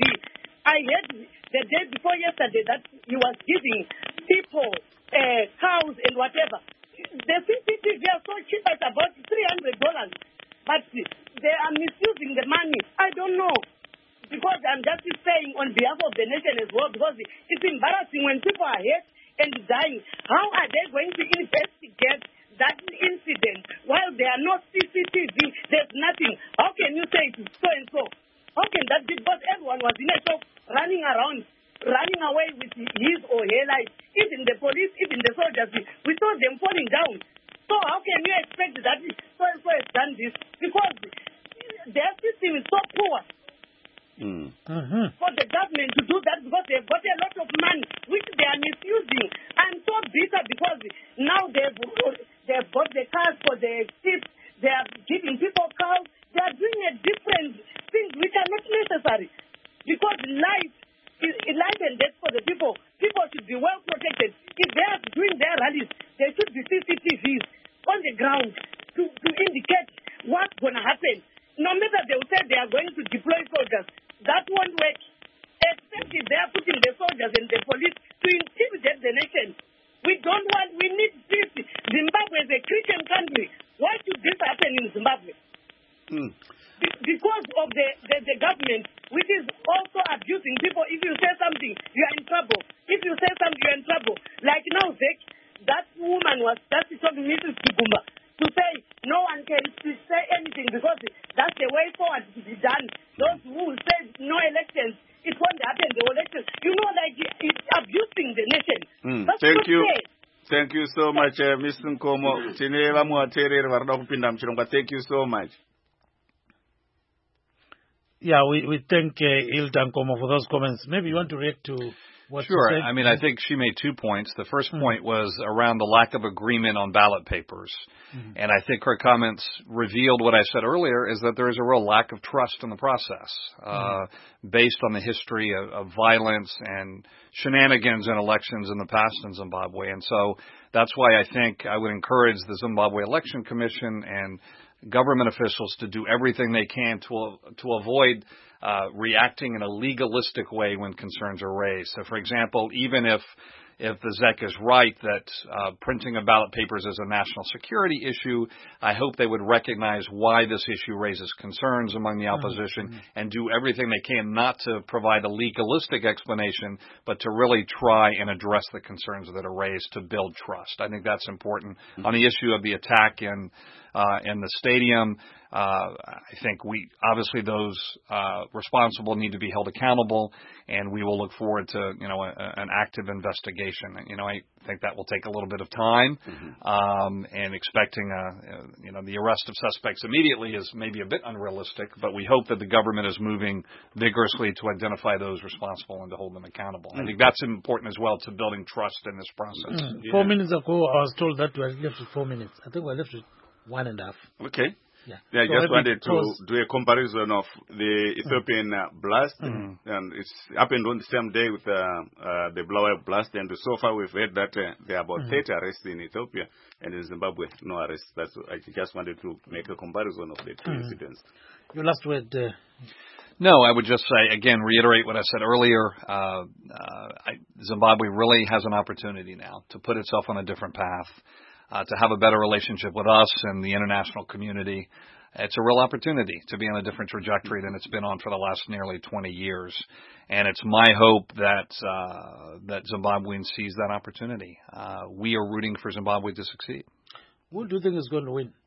I heard the day before yesterday that he was giving people uh, cows and whatever. The C C T V are so cheap, it's about three hundred dollars. But they are misusing the money. I don't know. Because I'm just saying on behalf of the nation as well, because it's embarrassing when people are hurt and dying. How are they going to investigate that incident while there are no C C T V? There's nothing. How can you say it's so and so? How can that be? Because everyone was in a shop running around, running away with his or her life. Even the police, even the soldiers, we saw them falling down. So how can you expect that so and so has done this? Because their system is so poor.
Mm.
Mm-hmm. For the government to do that because they've got a lot of money which they are misusing. I'm so bitter because now they've they've got the cars for the ships. They are giving people cars. They are doing a different things which are not necessary because life is life and death for the people. People should be well protected. If they are doing their rallies, there should be C C T Vs on the ground to, to indicate what's going to happen. No matter they will say they are going to deploy soldiers, that won't work. Except if they are putting the soldiers and the police to intimidate the nation. We don't want, we need peace. Zimbabwe is a Christian country. Why should this happen in Zimbabwe?
Mm.
Be- because of the, the, the government, which is also abusing people. If you say something, you are in trouble. If you say something, you are in trouble. Like now, Vic, that woman was, that is talking Missus Kiguma, to say no one can say anything because that's the way forward to be done. Those who say no elections, it won't happen, the elections. You know, like it's abusing the nation.
Mm.
That's
Thank you.
fair.
Thank you so much, uh, Mister Nkomo. Tine vamuatereri varida kupinda muchirongwa. Thank you so much.
Yeah, we, we thank uh, Hilda Nkomo for those comments. Maybe you want to react to what
Sure.
you said?
I mean, I think she made two points. The first
Mm.
point was around the lack of agreement on ballot papers.
Mm.
And I think her comments revealed what I said earlier, is that there is a real lack of trust in the process, uh, based on the history of, of violence and shenanigans in elections in the past in Zimbabwe. And so that's why I think I would encourage the Zimbabwe Election Commission and government officials to do everything they can to to avoid uh, reacting in a legalistic way when concerns are raised. So, for example, even if if the Z E C is right that uh, printing of ballot papers is a national security issue, I hope they would recognize why this issue raises concerns among the opposition mm-hmm. and do everything they can not to provide a legalistic explanation, but to really try and address the concerns that are raised to build trust. I think that's important. Mm-hmm. On the issue of the attack in uh, in the stadium, uh, I think we obviously those uh, responsible need to be held accountable, and we will look forward to you know a, an active investigation. You know, I think that will take a little bit of time, mm-hmm. um, and expecting a, a, you know the arrest of suspects immediately is maybe a bit unrealistic. But we hope that the government is moving vigorously to identify those responsible and to hold them accountable. Mm-hmm. I think that's important as well to building trust in this process.
Mm-hmm. Yeah. Four minutes ago, I was told that we are left with four minutes. I think we're left with one and a half.
Okay.
Yeah,
yeah
so
I just wanted to do a comparison of the Ethiopian uh, blast,
mm.
and it's happened on the same day with uh, uh, the Bulawayo blast, and so far we've heard that uh, there are about mm. thirty arrests in Ethiopia, and in Zimbabwe, no arrests. That's I just wanted to make a comparison of the two mm. incidents.
Your last word. Uh,
No, I would just say, again, reiterate what I said earlier. Uh, uh, I, Zimbabwe really has an opportunity now to put itself on a different path. Uh, to have a better relationship with us and the international community. It's a real opportunity to be on a different trajectory than it's been on for the last nearly twenty years. And it's my hope that uh, that Zimbabweans seize that opportunity. Uh, we are rooting for Zimbabwe to succeed.
Who do you think is going to win?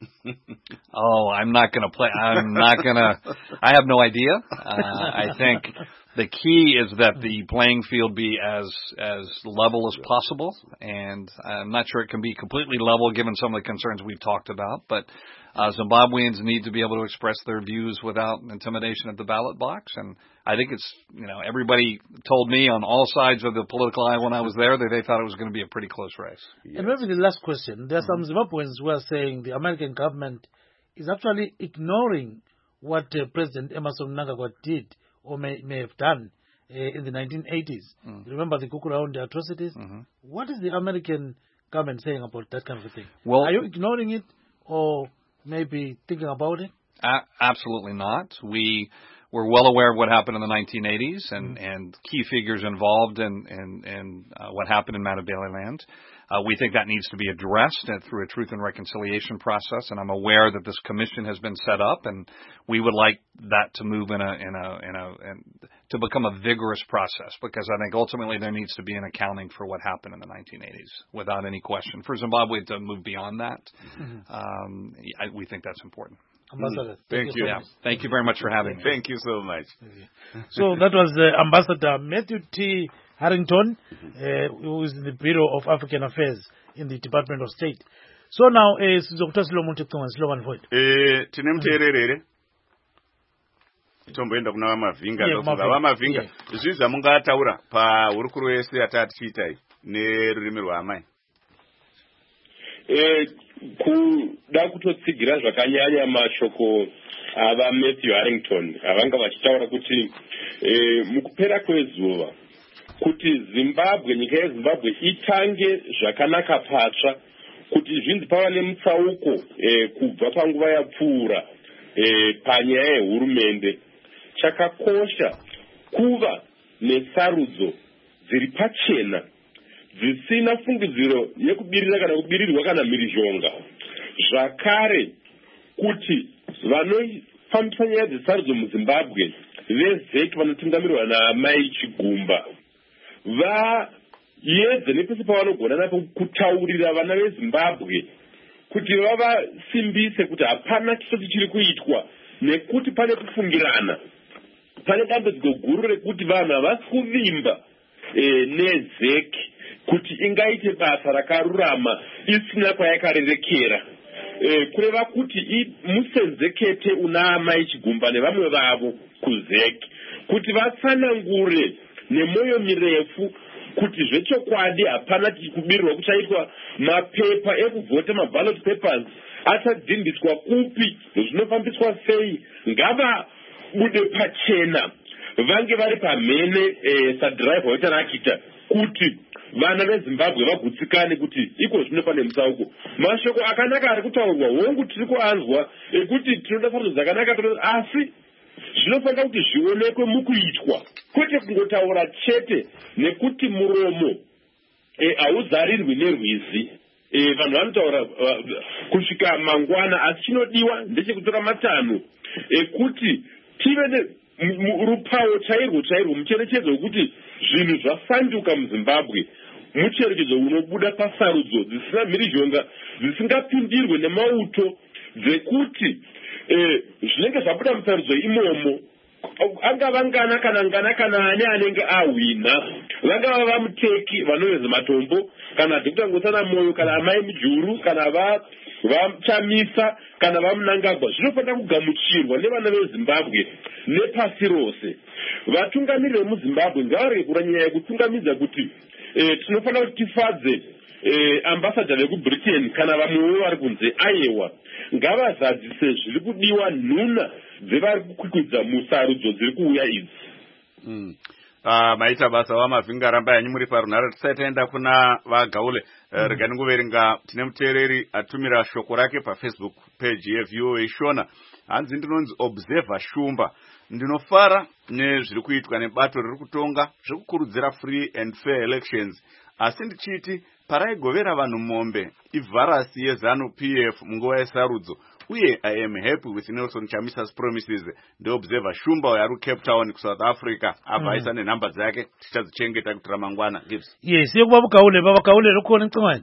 Oh, I'm not going to play. I'm not going to. I have no idea. Uh, I think the key is that the playing field be as as level as possible, and I'm not sure it can be completely level given some of the concerns we've talked about. But uh, Zimbabweans need to be able to express their views without intimidation at the ballot box, and I think it's you know everybody told me on all sides of the political aisle when I was there that they thought it was going to be a pretty close race.
Yeah. And maybe the last question: there are mm-hmm. some Zimbabweans who are saying the American government is actually ignoring what uh, President Emerson Mnangagwa did or may, may have done uh, in the nineteen eighties. Mm. Remember the Kukuraunde atrocities? Mm-hmm. What is the American government saying about that kind of a thing? Well, are you ignoring it or maybe thinking about it?
A- absolutely not. We were well aware of what happened in the nineteen eighties and, mm. and key figures involved in, in, in uh, what happened in Matabeleland. Uh, we think that needs to be addressed uh, through a truth and reconciliation process, and I'm aware that this commission has been set up, and we would like that to move in a in a in a in to become a vigorous process, because I think ultimately there needs to be an accounting for what happened in the nineteen eighties, without any question. For Zimbabwe to move beyond that, mm-hmm. um, I, we think that's important.
Ambassador,
mm. thank, thank you. you.
Yeah. Thank you very much for having me.
Thank you so much.
So that was uh, Ambassador Matthew T. Harrington, uh, who is in the Bureau of African Affairs in the Department of State. So now, Doctor Sloman Tiktonga, slogan for it.
Eh, tinem tererere. Tomboenda kuna vamavinga ndokuva vamavinga zviza mungataura paurukuru yese yatatichiitai nerurimi rwaamai.
Eh, kuda kutotsigira zvakanyanya mashoko ava Matthew Harrington avanga vachitaura kuti eh, mukupera kwezuva kuti Zimbabwe, nyika yeZimbabwe itange zvakanaka patsva, kuti zvinzi pava nemutsauko eh, kubva panguva yapfuura eh, panyaya yehurumende. Chakakosha kuva nesarudzo dziri pachena dzisina fungidziro yekubirira kana kubirirwa kana mhirizhonga. Zvakare kuti vanofambisa nyaya dzesarudzo muZimbabwe vezeki vanotungamirwa naamai Chigumba vaedze nepese pavanogona napo kutaurira vana veZimbabwe kuti vavasimbise kuti hapana chisoti chiri kuitwa, nekuti pane kufungirana, pane dambudziko guru rekuti vanhu havasi kuvimba e, nezeki kuti ingaite basa rakarurama isina kwayakarerekera, e, kureva kuti musenzekete una amai Chigumba nevamwe vavo kuzeki kuti vatsanangure nemoyo mirefu kuti zvechokwadi hapana kubirirwa kuchaitwa mapepa ekuvhota, maballot papers achadhimbiswa kupi, zvinofambiswa sei, ngava bude pachena, vange vari pamhene eh, sadrive wetarakita kuti vana veZimbabwe vagutsikane kuti iko zvino pane mutsauko. Mashoko akanaka ari kutaurwa, hongu tiri kuanzwa ekuti tinoda sarudzo dzakanaka, asi zvinofanira kuti zvionekwe mukuitwa, kwete kungotaura chete, nekuti muromo hauzarirwi e, nerwizi. E, vanhu vanotaura uh, kusvika mangwana, asi chinodiwa ndechekutora matanho ekuti tive rupawo chairwo chairwo, mucherechedzo wekuti zvinhu zvasanduka muZimbabwe, mucherechedzo unobuda pasarudzo dzisina mhirizhonga, dzisingapindirwe nemauto, dzekuti eh, zvinenge zvabuda musarudzo imomo, angava ngana kana ngana kana ani anenge ahwina, vangava vamuteki vanoveza matombo, kana Dr Ngosana Moyo, kana amai Mujuru, kana va vachamisa, kana vamunangagwa, zvinofanira kugamuchirwa nevana veZimbabwe nepasi rose. Vatungamiriri vemuZimbabwe ngavarege kuranyanya yekutungamidza kuti eh, tinofanira kuti tifadze eh, ambassador vekuBritain kana vamwewo vari kunze Iowa, ngavazadzise zviri kudiwa nhuna dzevari kukwikwidza musarudzo dziri kuuya idzi.
Mm. Uh, maita basa wamavinga ramba yanyu muri parunhare. Tisati taenda kuna vagaule uh, mm. regani kuverenga tine muteereri atumira shoko rake paFacebook page yeV O A Shona. Hanzi ndinonzi Observer Shumba. Ndinofara nezviri kuitwa nebato riri kutonga zvekukurudzira free and fair elections, asi ndichiti paraigovera vanhu mombe ivharasi yeZanu P F munguva yesarudzo, uye I am happy with Nelson Chamisa's promises. The Observer Shumba waru Cape Town ku South Africa abhaisa mm. nenhamba dzake tichadzichengeta kuti ramangwana. Gibbs.
Yes, yekuba bukaule baba kaule rukoni ncimani.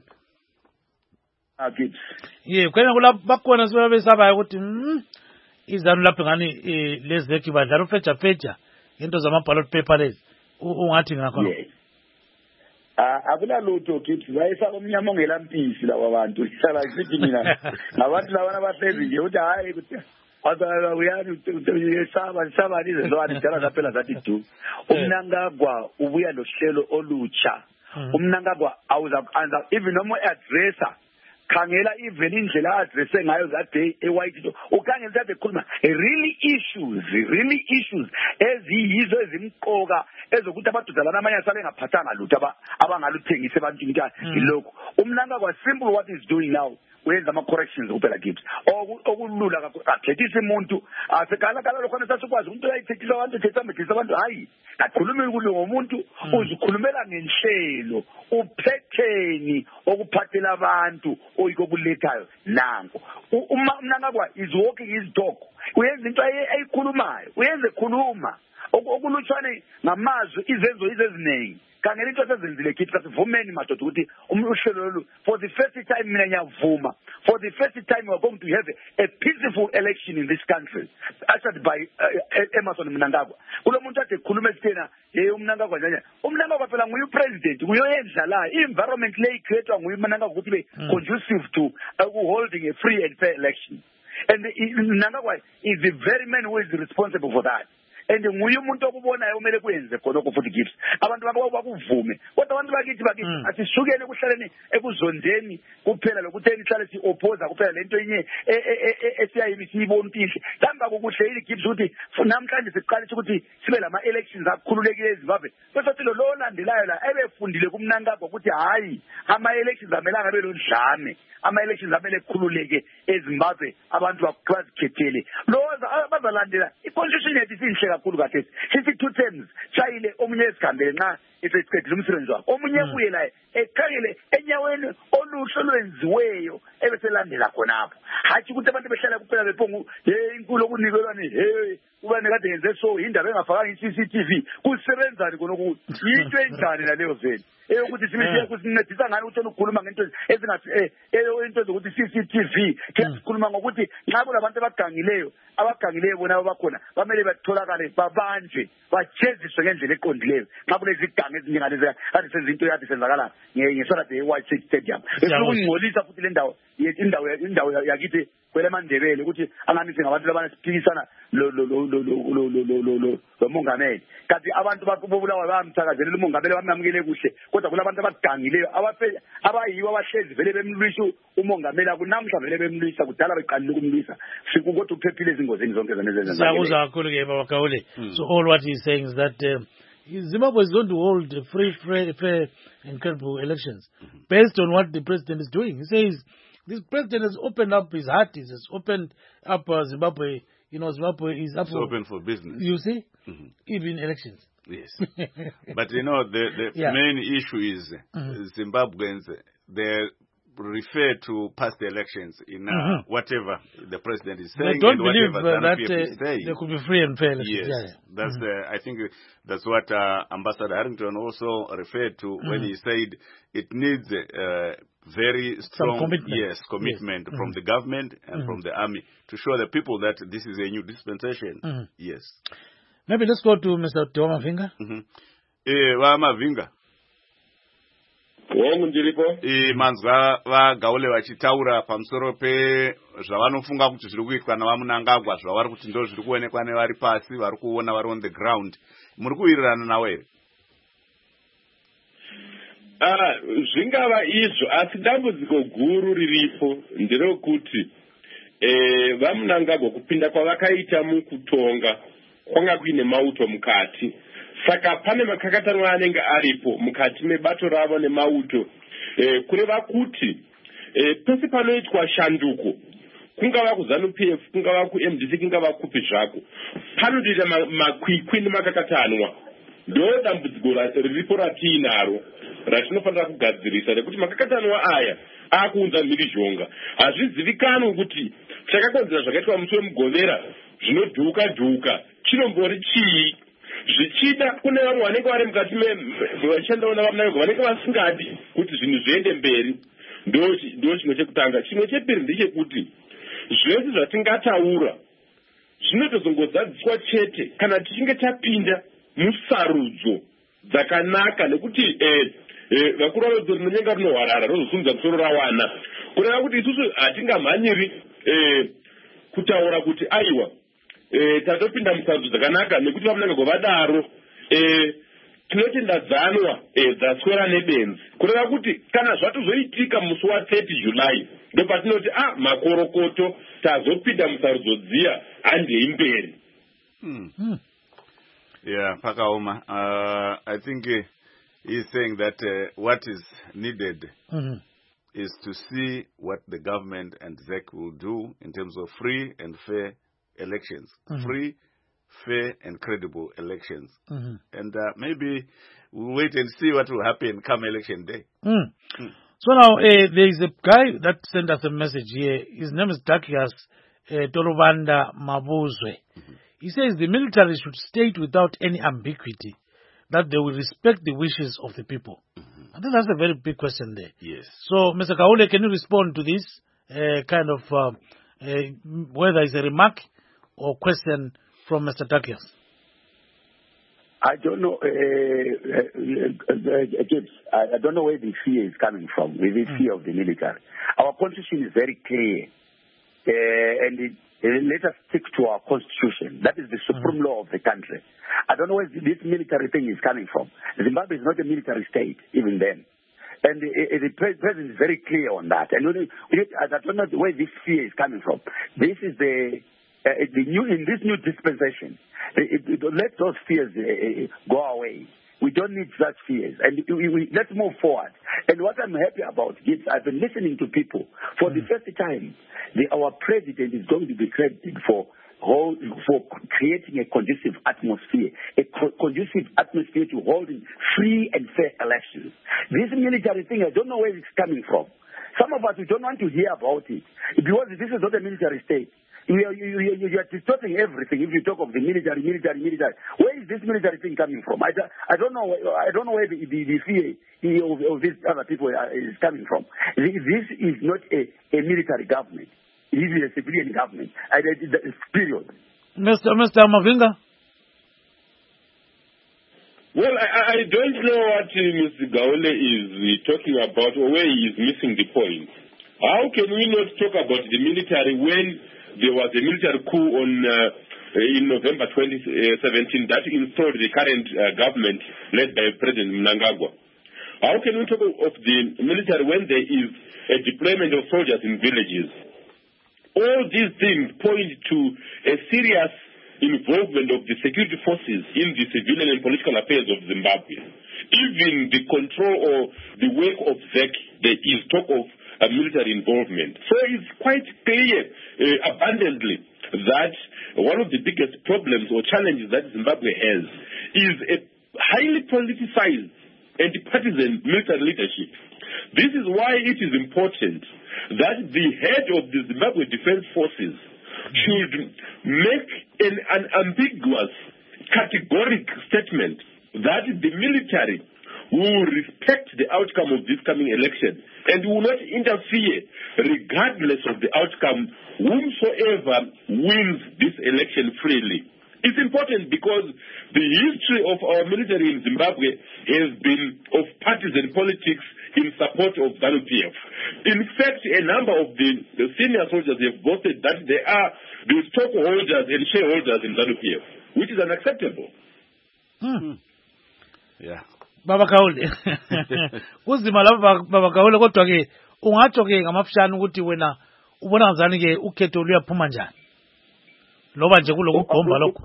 Ah, Gibbs.
Yeah, kwena kula bakona siba besaba ukuthi mm izanu lapha ngani eh, lezeki badlala ufecha fecha into zama-ballot paper lezi ungathi ngakho.
Yes. Ah, akula lutho Gibbs, bayisaba umnyama ongelampisi lawa bantu. Hlala sithi mina ngabantu lawana bahlezi nje uthi hayi ukuthi Aba uyani uthesaba saba lizezwane njalo zaphela zathi du. Umnangagwa ubuya lohlelo olutsha. Umnangagwa awuza anza even noma addressa khangela even indlela addresse ngayo that day eWhite to ukhangela that ekhuluma really issues really issues eziyizo ezimqoka ezokuthi abadudalana amanye asale ngaphathanga lutho abangaluthengise ebantwini ukuthi lokho umnangagwa simple what is doing now wenza ama corrections kuphela Gibbs okulula kakhethisa umuntu asekala kala lokho nesasukwazi umuntu uyayithekisa abantu ethethambekisa abantu hayi kakhuluma kulunga umuntu uzikhulumela ngenhlelo uphetheni okuphathela abantu oyiko kulethayo nanko umnangagwa is walking his dog uyenza into ayikhulumayo uyenze khuluma okulutshwane ngamazwi izenzo izeziningi kangela into esezenzile kithi kasivumeni madoda ukuthi umhlelo lolu for the first time mina ngiyavuma for the first time we are going to have a peaceful election in this country ushered by uh, Emmerson Mnangagwa kulo muntu ade khuluma sithena hey uMnangagwa njani uMnangagwa phela nguye president nguyoyenza la environment lay created nguye uMnangagwa ukuthi be conducive to uh, holding a free and fair election and Mnangagwa is the very man who is responsible for that. And nguye umuntu okubonayo umele kwenze khona okufuthi gifts abantu babo bakuvume kodwa abantu bakithi bakithi asishukene kuhlaleni ekuzondeni kuphela lokutheni ihlale si oppose kuphela lento yenye esiyayimi siyibona inhle lamba kokuhle ili gifts ukuthi namhlanje siqala ukuthi sibe lama elections akukhululekile eZimbabwe bese lo olandelayo la ebefundile kumNangagwa ukuthi hayi ama elections amelanga belo ndlame ama elections amele kukhululeke eZimbabwe abantu bazikhethele loza abazalandela iconstitution yethu sinhle kakhulu kahle sithi two terms chayile omunye esikhambele nxa eseqedile umsebenzi wakhe omunye kuye la ekhangele enyaweni oluhlo lwenziweyo ebeselandela khonapho hathi ukuthi abantu behlala kuphela bephongu hey inkulu okunikelwane hey ubani kade yenze so indaba engafakanga i-C C T V kusebenzani khona ukuthi into enjani la leyo vele eyokuthi sibe kusincedisa ngani ukuthi ukukhuluma ngento ezingathi eh into zokuthi C C T V sikhuluma ngokuthi nxa kulabantu abagangileyo abagangileyo bona abakhona bamele batholakale babanje bajeziswe ngendlela eqondileyo nxa kunezigangi eziningaleza kade senza into yakhe senzakala ngeSaturday eWhite City Stadium esukungcolisa futhi le ndawo indawo indawo yakithi kwele mandebele ukuthi anganise ngabantu labanesiphikisana lo lo lo lo lo lo lo lo mongameli kanti abantu bakubulawa bamthakazelela umongameli bamamukele kuhle kodwa kulabantu abagangileyo abayiwo abahlezi vele bemlwisa umongameli akunamhla vele bemlwisa kudala beqalile ukumlwisa sikukodwa uphephile ezingozini zonke zenezenza
siyakuza kakhulu ke baba Gaule. So all what he's saying is that uh, Zimbabwe is going to hold free, fair, fair and credible elections based on what the president is doing. He says this president has opened up his heart, he has opened up uh, Zimbabwe. You know, Zimbabwe is up for,
open for business.
You see,
mm-hmm.
even elections.
Yes. But you know, the, the yeah. main issue is mm-hmm. Zimbabweans, they refer to past elections in uh, mm-hmm. whatever the president is saying.
They don't
and
believe
whatever
uh, that uh,
is saying.
There could be free and fair elections.
Yes.
Yeah, yeah.
That's
mm-hmm.
the, I think that's what uh, Ambassador Harrington also referred to mm-hmm. when he said it needs uh, very strong
commitment.
yes commitment
yes.
from
mm-hmm.
the government and
mm-hmm.
from the army to show the people that this is a new dispensation.
Mm-hmm.
Yes.
Maybe let's go to Mister Tewa Mavinga.
Mm-hmm. Eh, wa Mavinga.
Wongu ndiripo.
Eh, manzwa va Gaule vachitaura pamusoro pe zvavanofunga kuti zviri kuitwa navaMnangagwa zvavari kuti ndo zviri kuonekwa nevari pasi vari kuona vari on the ground. Muri kuwirirana nawo here?
Ah, zvingava izvo asi dambudziko guru riripo nderekuti eh vaMnangagwa kupinda kwavakaita mukutonga kwanga kuine mauto mukati saka pane makakatanwa anenge aripo mukati mebato ravo nemauto eh kureva kuti eh pese panoitwa shanduko kungava kuZANU P F kungava kuM D C kungava kupi zvako panoita makwikwi nemakakatanwa ndo dambudziko riripo ratinaro ratinofanira kugadzirisa nekuti makakatanwa aya akuunza mhirizhonga hazvizivikanwi kuti chakakonzera zvakaitwa musi wemugovera zvinodhuka dhuka chinombori chii zvichida kune vamwe vanenge vari mukati vachishandawo navaMnangagwa vanenge vasingadi kuti zvinhu zviende mberi ndo chimwe chekutanga. Chimwe chepiri ndechekuti zvese zvatingataura zvinotozongodzadziswa chete kana tichinge tapinda musarudzo dzakanaka nekuti vakuru vavedzo rinonyenga rinohwarara rozosunudza musoro rawana kureva kuti isusu hatingamhanyiri kutaura kuti aiwa tatopinda musarudzo dzakanaka nekuti vaMnangagwa vadaro tinotendadzanwa dzaswera nebenzi kureva kuti kana zvatozoitika musi wa-thirty July ndo patinoti ah makorokoto tazopinda musarudzo dziya handei mberi.
hmm. Yeah, pakaoma. Uh, I think uh, he's saying that uh, what is needed mm-hmm. is to see what the government and Z E C will do in terms of free and fair elections. Mm-hmm. Free, fair and credible elections. Mm-hmm. And uh, maybe we'll wait and see what will happen come election day.
Mm. Mm. So now uh, there is a guy that sent us a message here. His name is Dakias uh, Tolobanda Mabuzwe. Mm-hmm. He says the military should state without any ambiguity that they will respect the wishes of the people. Mm-hmm. I think that's a very big question there.
Yes.
So, Mister Kaule, can you respond to this uh, kind of, uh, uh, whether it's a remark or question from Mister Takias?
I don't know, uh, uh, uh, Gibbs, I, I don't know where the fear is coming from, with the fear mm. of the military. Our constitution is very clear, uh, and it, uh, let us stick to our constitution. That is the supreme mm. law of the country. I don't know where this military thing is coming from. Zimbabwe is not a military state, even then. And the, uh, the president is very clear on that. And we, we, I don't know where this fear is coming from. This is the... Uh, the new, in this new dispensation, it, it, it, let those fears uh, go away. We don't need such fears. And we, we, let's move forward. And what I'm happy about, Gibbs, I've been listening to people. For mm. the first time, the, our president is going to be credited for, hold, for creating a conducive atmosphere, a co- conducive atmosphere to holding free and fair elections. This military thing, I don't know where it's coming from. Some of us, we don't want to hear about it, because this is not a military state. You are, you, you, you are distorting everything if you talk of the military, military, military. Where is this military thing coming from? I, I don't know. I don't know where the, the, the fear of, of these other people is coming from. This is not a, a military government. It is a civilian government. I, period.
Mister Mister Mavinga?
Well, I, I don't know what uh, Mister Gaole is uh, talking about, or where he is missing the point. How can we not talk about the military when there was a military coup on uh, in November twenty seventeen that installed the current uh, government led by President Mnangagwa? How can we talk of the military when there is a deployment of soldiers in villages? All these things point to a serious involvement of the security forces in the civilian and political affairs of Zimbabwe. Even the control or the work of Z E C, there is talk of a military involvement. So it's quite clear uh, abundantly that one of the biggest problems or challenges that Zimbabwe has is a highly politicized and partisan military leadership. This is why it is important that the head of the Zimbabwe Defense Forces should make an, an ambiguous, categoric statement that the military will respect the outcome of this coming election and will not interfere regardless of the outcome whomsoever wins this election freely. It's important because the history of our military in Zimbabwe has been of partisan politics in support of ZANU-P F. In fact, a number of the, the senior soldiers have boasted that they are the stockholders and shareholders in ZANU-P F, which is unacceptable.
Hmm.
Yeah.
Baba Kaule. Kuzima lapha Baba Kaule kodwa ke ungatsho ke ngamafishane ukuthi wena ubona ngazani ke ukhetho luyaphuma njani? Loba nje kulokugomba lokho.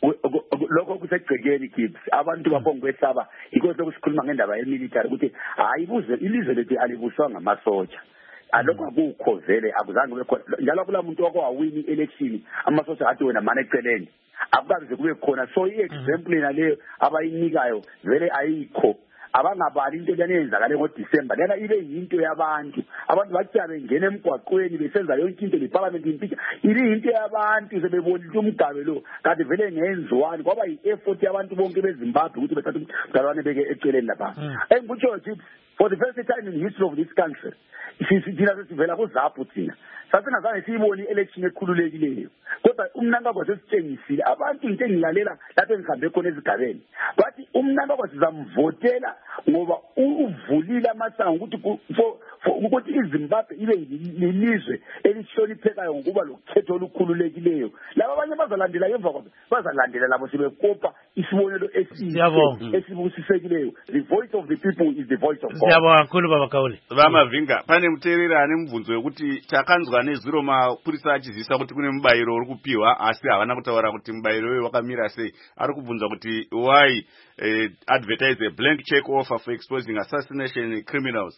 Lokho kusegcekeni kids abantu babongokwesaba iko sokusikhuluma ngendaba yemilitary ukuthi hayi buze ilizwe lethu alibuswa ngamasotsha. Alokho akukho vele akuzange kube khona njalo kula muntu okwawini election amasotsha athi wena manje eceleni akukaze kube khona so i-example naleyo abayinikayo vele ayikho abangabali into leyenenzakale ngoDisemba lena ibe yinto yabantu abantu bathi bengena emgwaqweni besenza yonke into leparliament impikha ile into yabantu sebebonile umgabe lo kanti vele ngenziwani kwaba yi-effort yabantu bonke beZimbabwe ukuthi bethathe umgalwane beke eceleni lapha engikutsho nje for the first time in the history of this country sithina sesivela kuZAPU thina sasingazange siyibone election ekhululekileyo kodwa umnankagwa sesitshengisile abantu into engilalela lapho engihambe khona ezigabeni bathi umnankagwa sizamvotela ngoba uvulile amasango ukuthi ukuthi iZimbabwe ibe yilizwe elihloniphekayo ngokuba lokhetho olukhululekileyo laba abanye bazalandela emva kwabo bazalandela labo sibekopa isibonelo esibusisekileyo. The voice of the people is the voice of God.
Siyabonga kakhulu Baba Kaule.
Vamavinga pane muteerera ane mubvunzo wekuti takanzwa nezuro mapurisa achizisa kuti kune mubayiro uri kupiwa asi havana kutaura kuti mubayiro uyu wakamira sei. Ari kubvunza kuti why uh, advertise a blank check offer for exposing assassination criminals.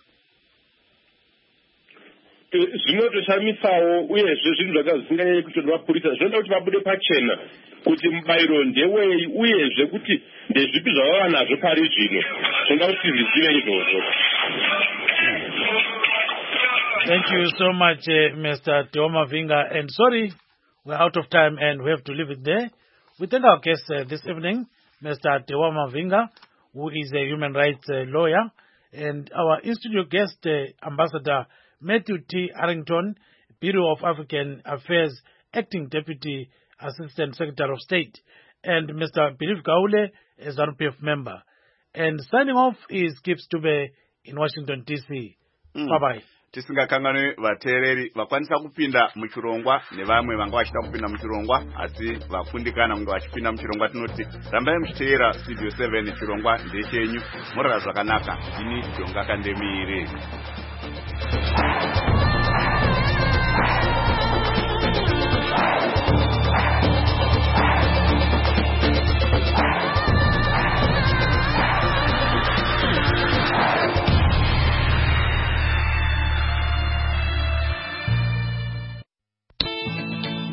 Zvinotoshamisa uyezve zvinhu zvakazinganyanya kuti mapurisa zvinoda kuti vabude pachena kuti mubayiro ndewei uyezve kuti ndezvipi zvavava nazvo pari zvino zvinga kuti zvizive izvozvo.
Thank you so much, uh, Mister Teoma Vinga, and sorry we're out of time and we have to leave it there. We thank our guest uh, this evening, Mister Tewama Vinga, who is a human rights uh, lawyer, and our in-studio guest, uh, Ambassador Matthew T. Arrington, Bureau of African Affairs, Acting Deputy Assistant Secretary of State, and Mister Belief Gaule, a ZANU P F member. And signing off is Gibbs Tube in Washington, D C. Mm. Bye-bye.
Tisingakanganwe vatereri vakwanisa kupinda muchirongwa nevamwe vanga vachida kupinda muchirongwa asi vafundikana kunge vachipinda muchirongwa tinoti rambai muchiteera studio seven chirongwa ndechenyu morara zvakanaka ini Jonga Kandemire.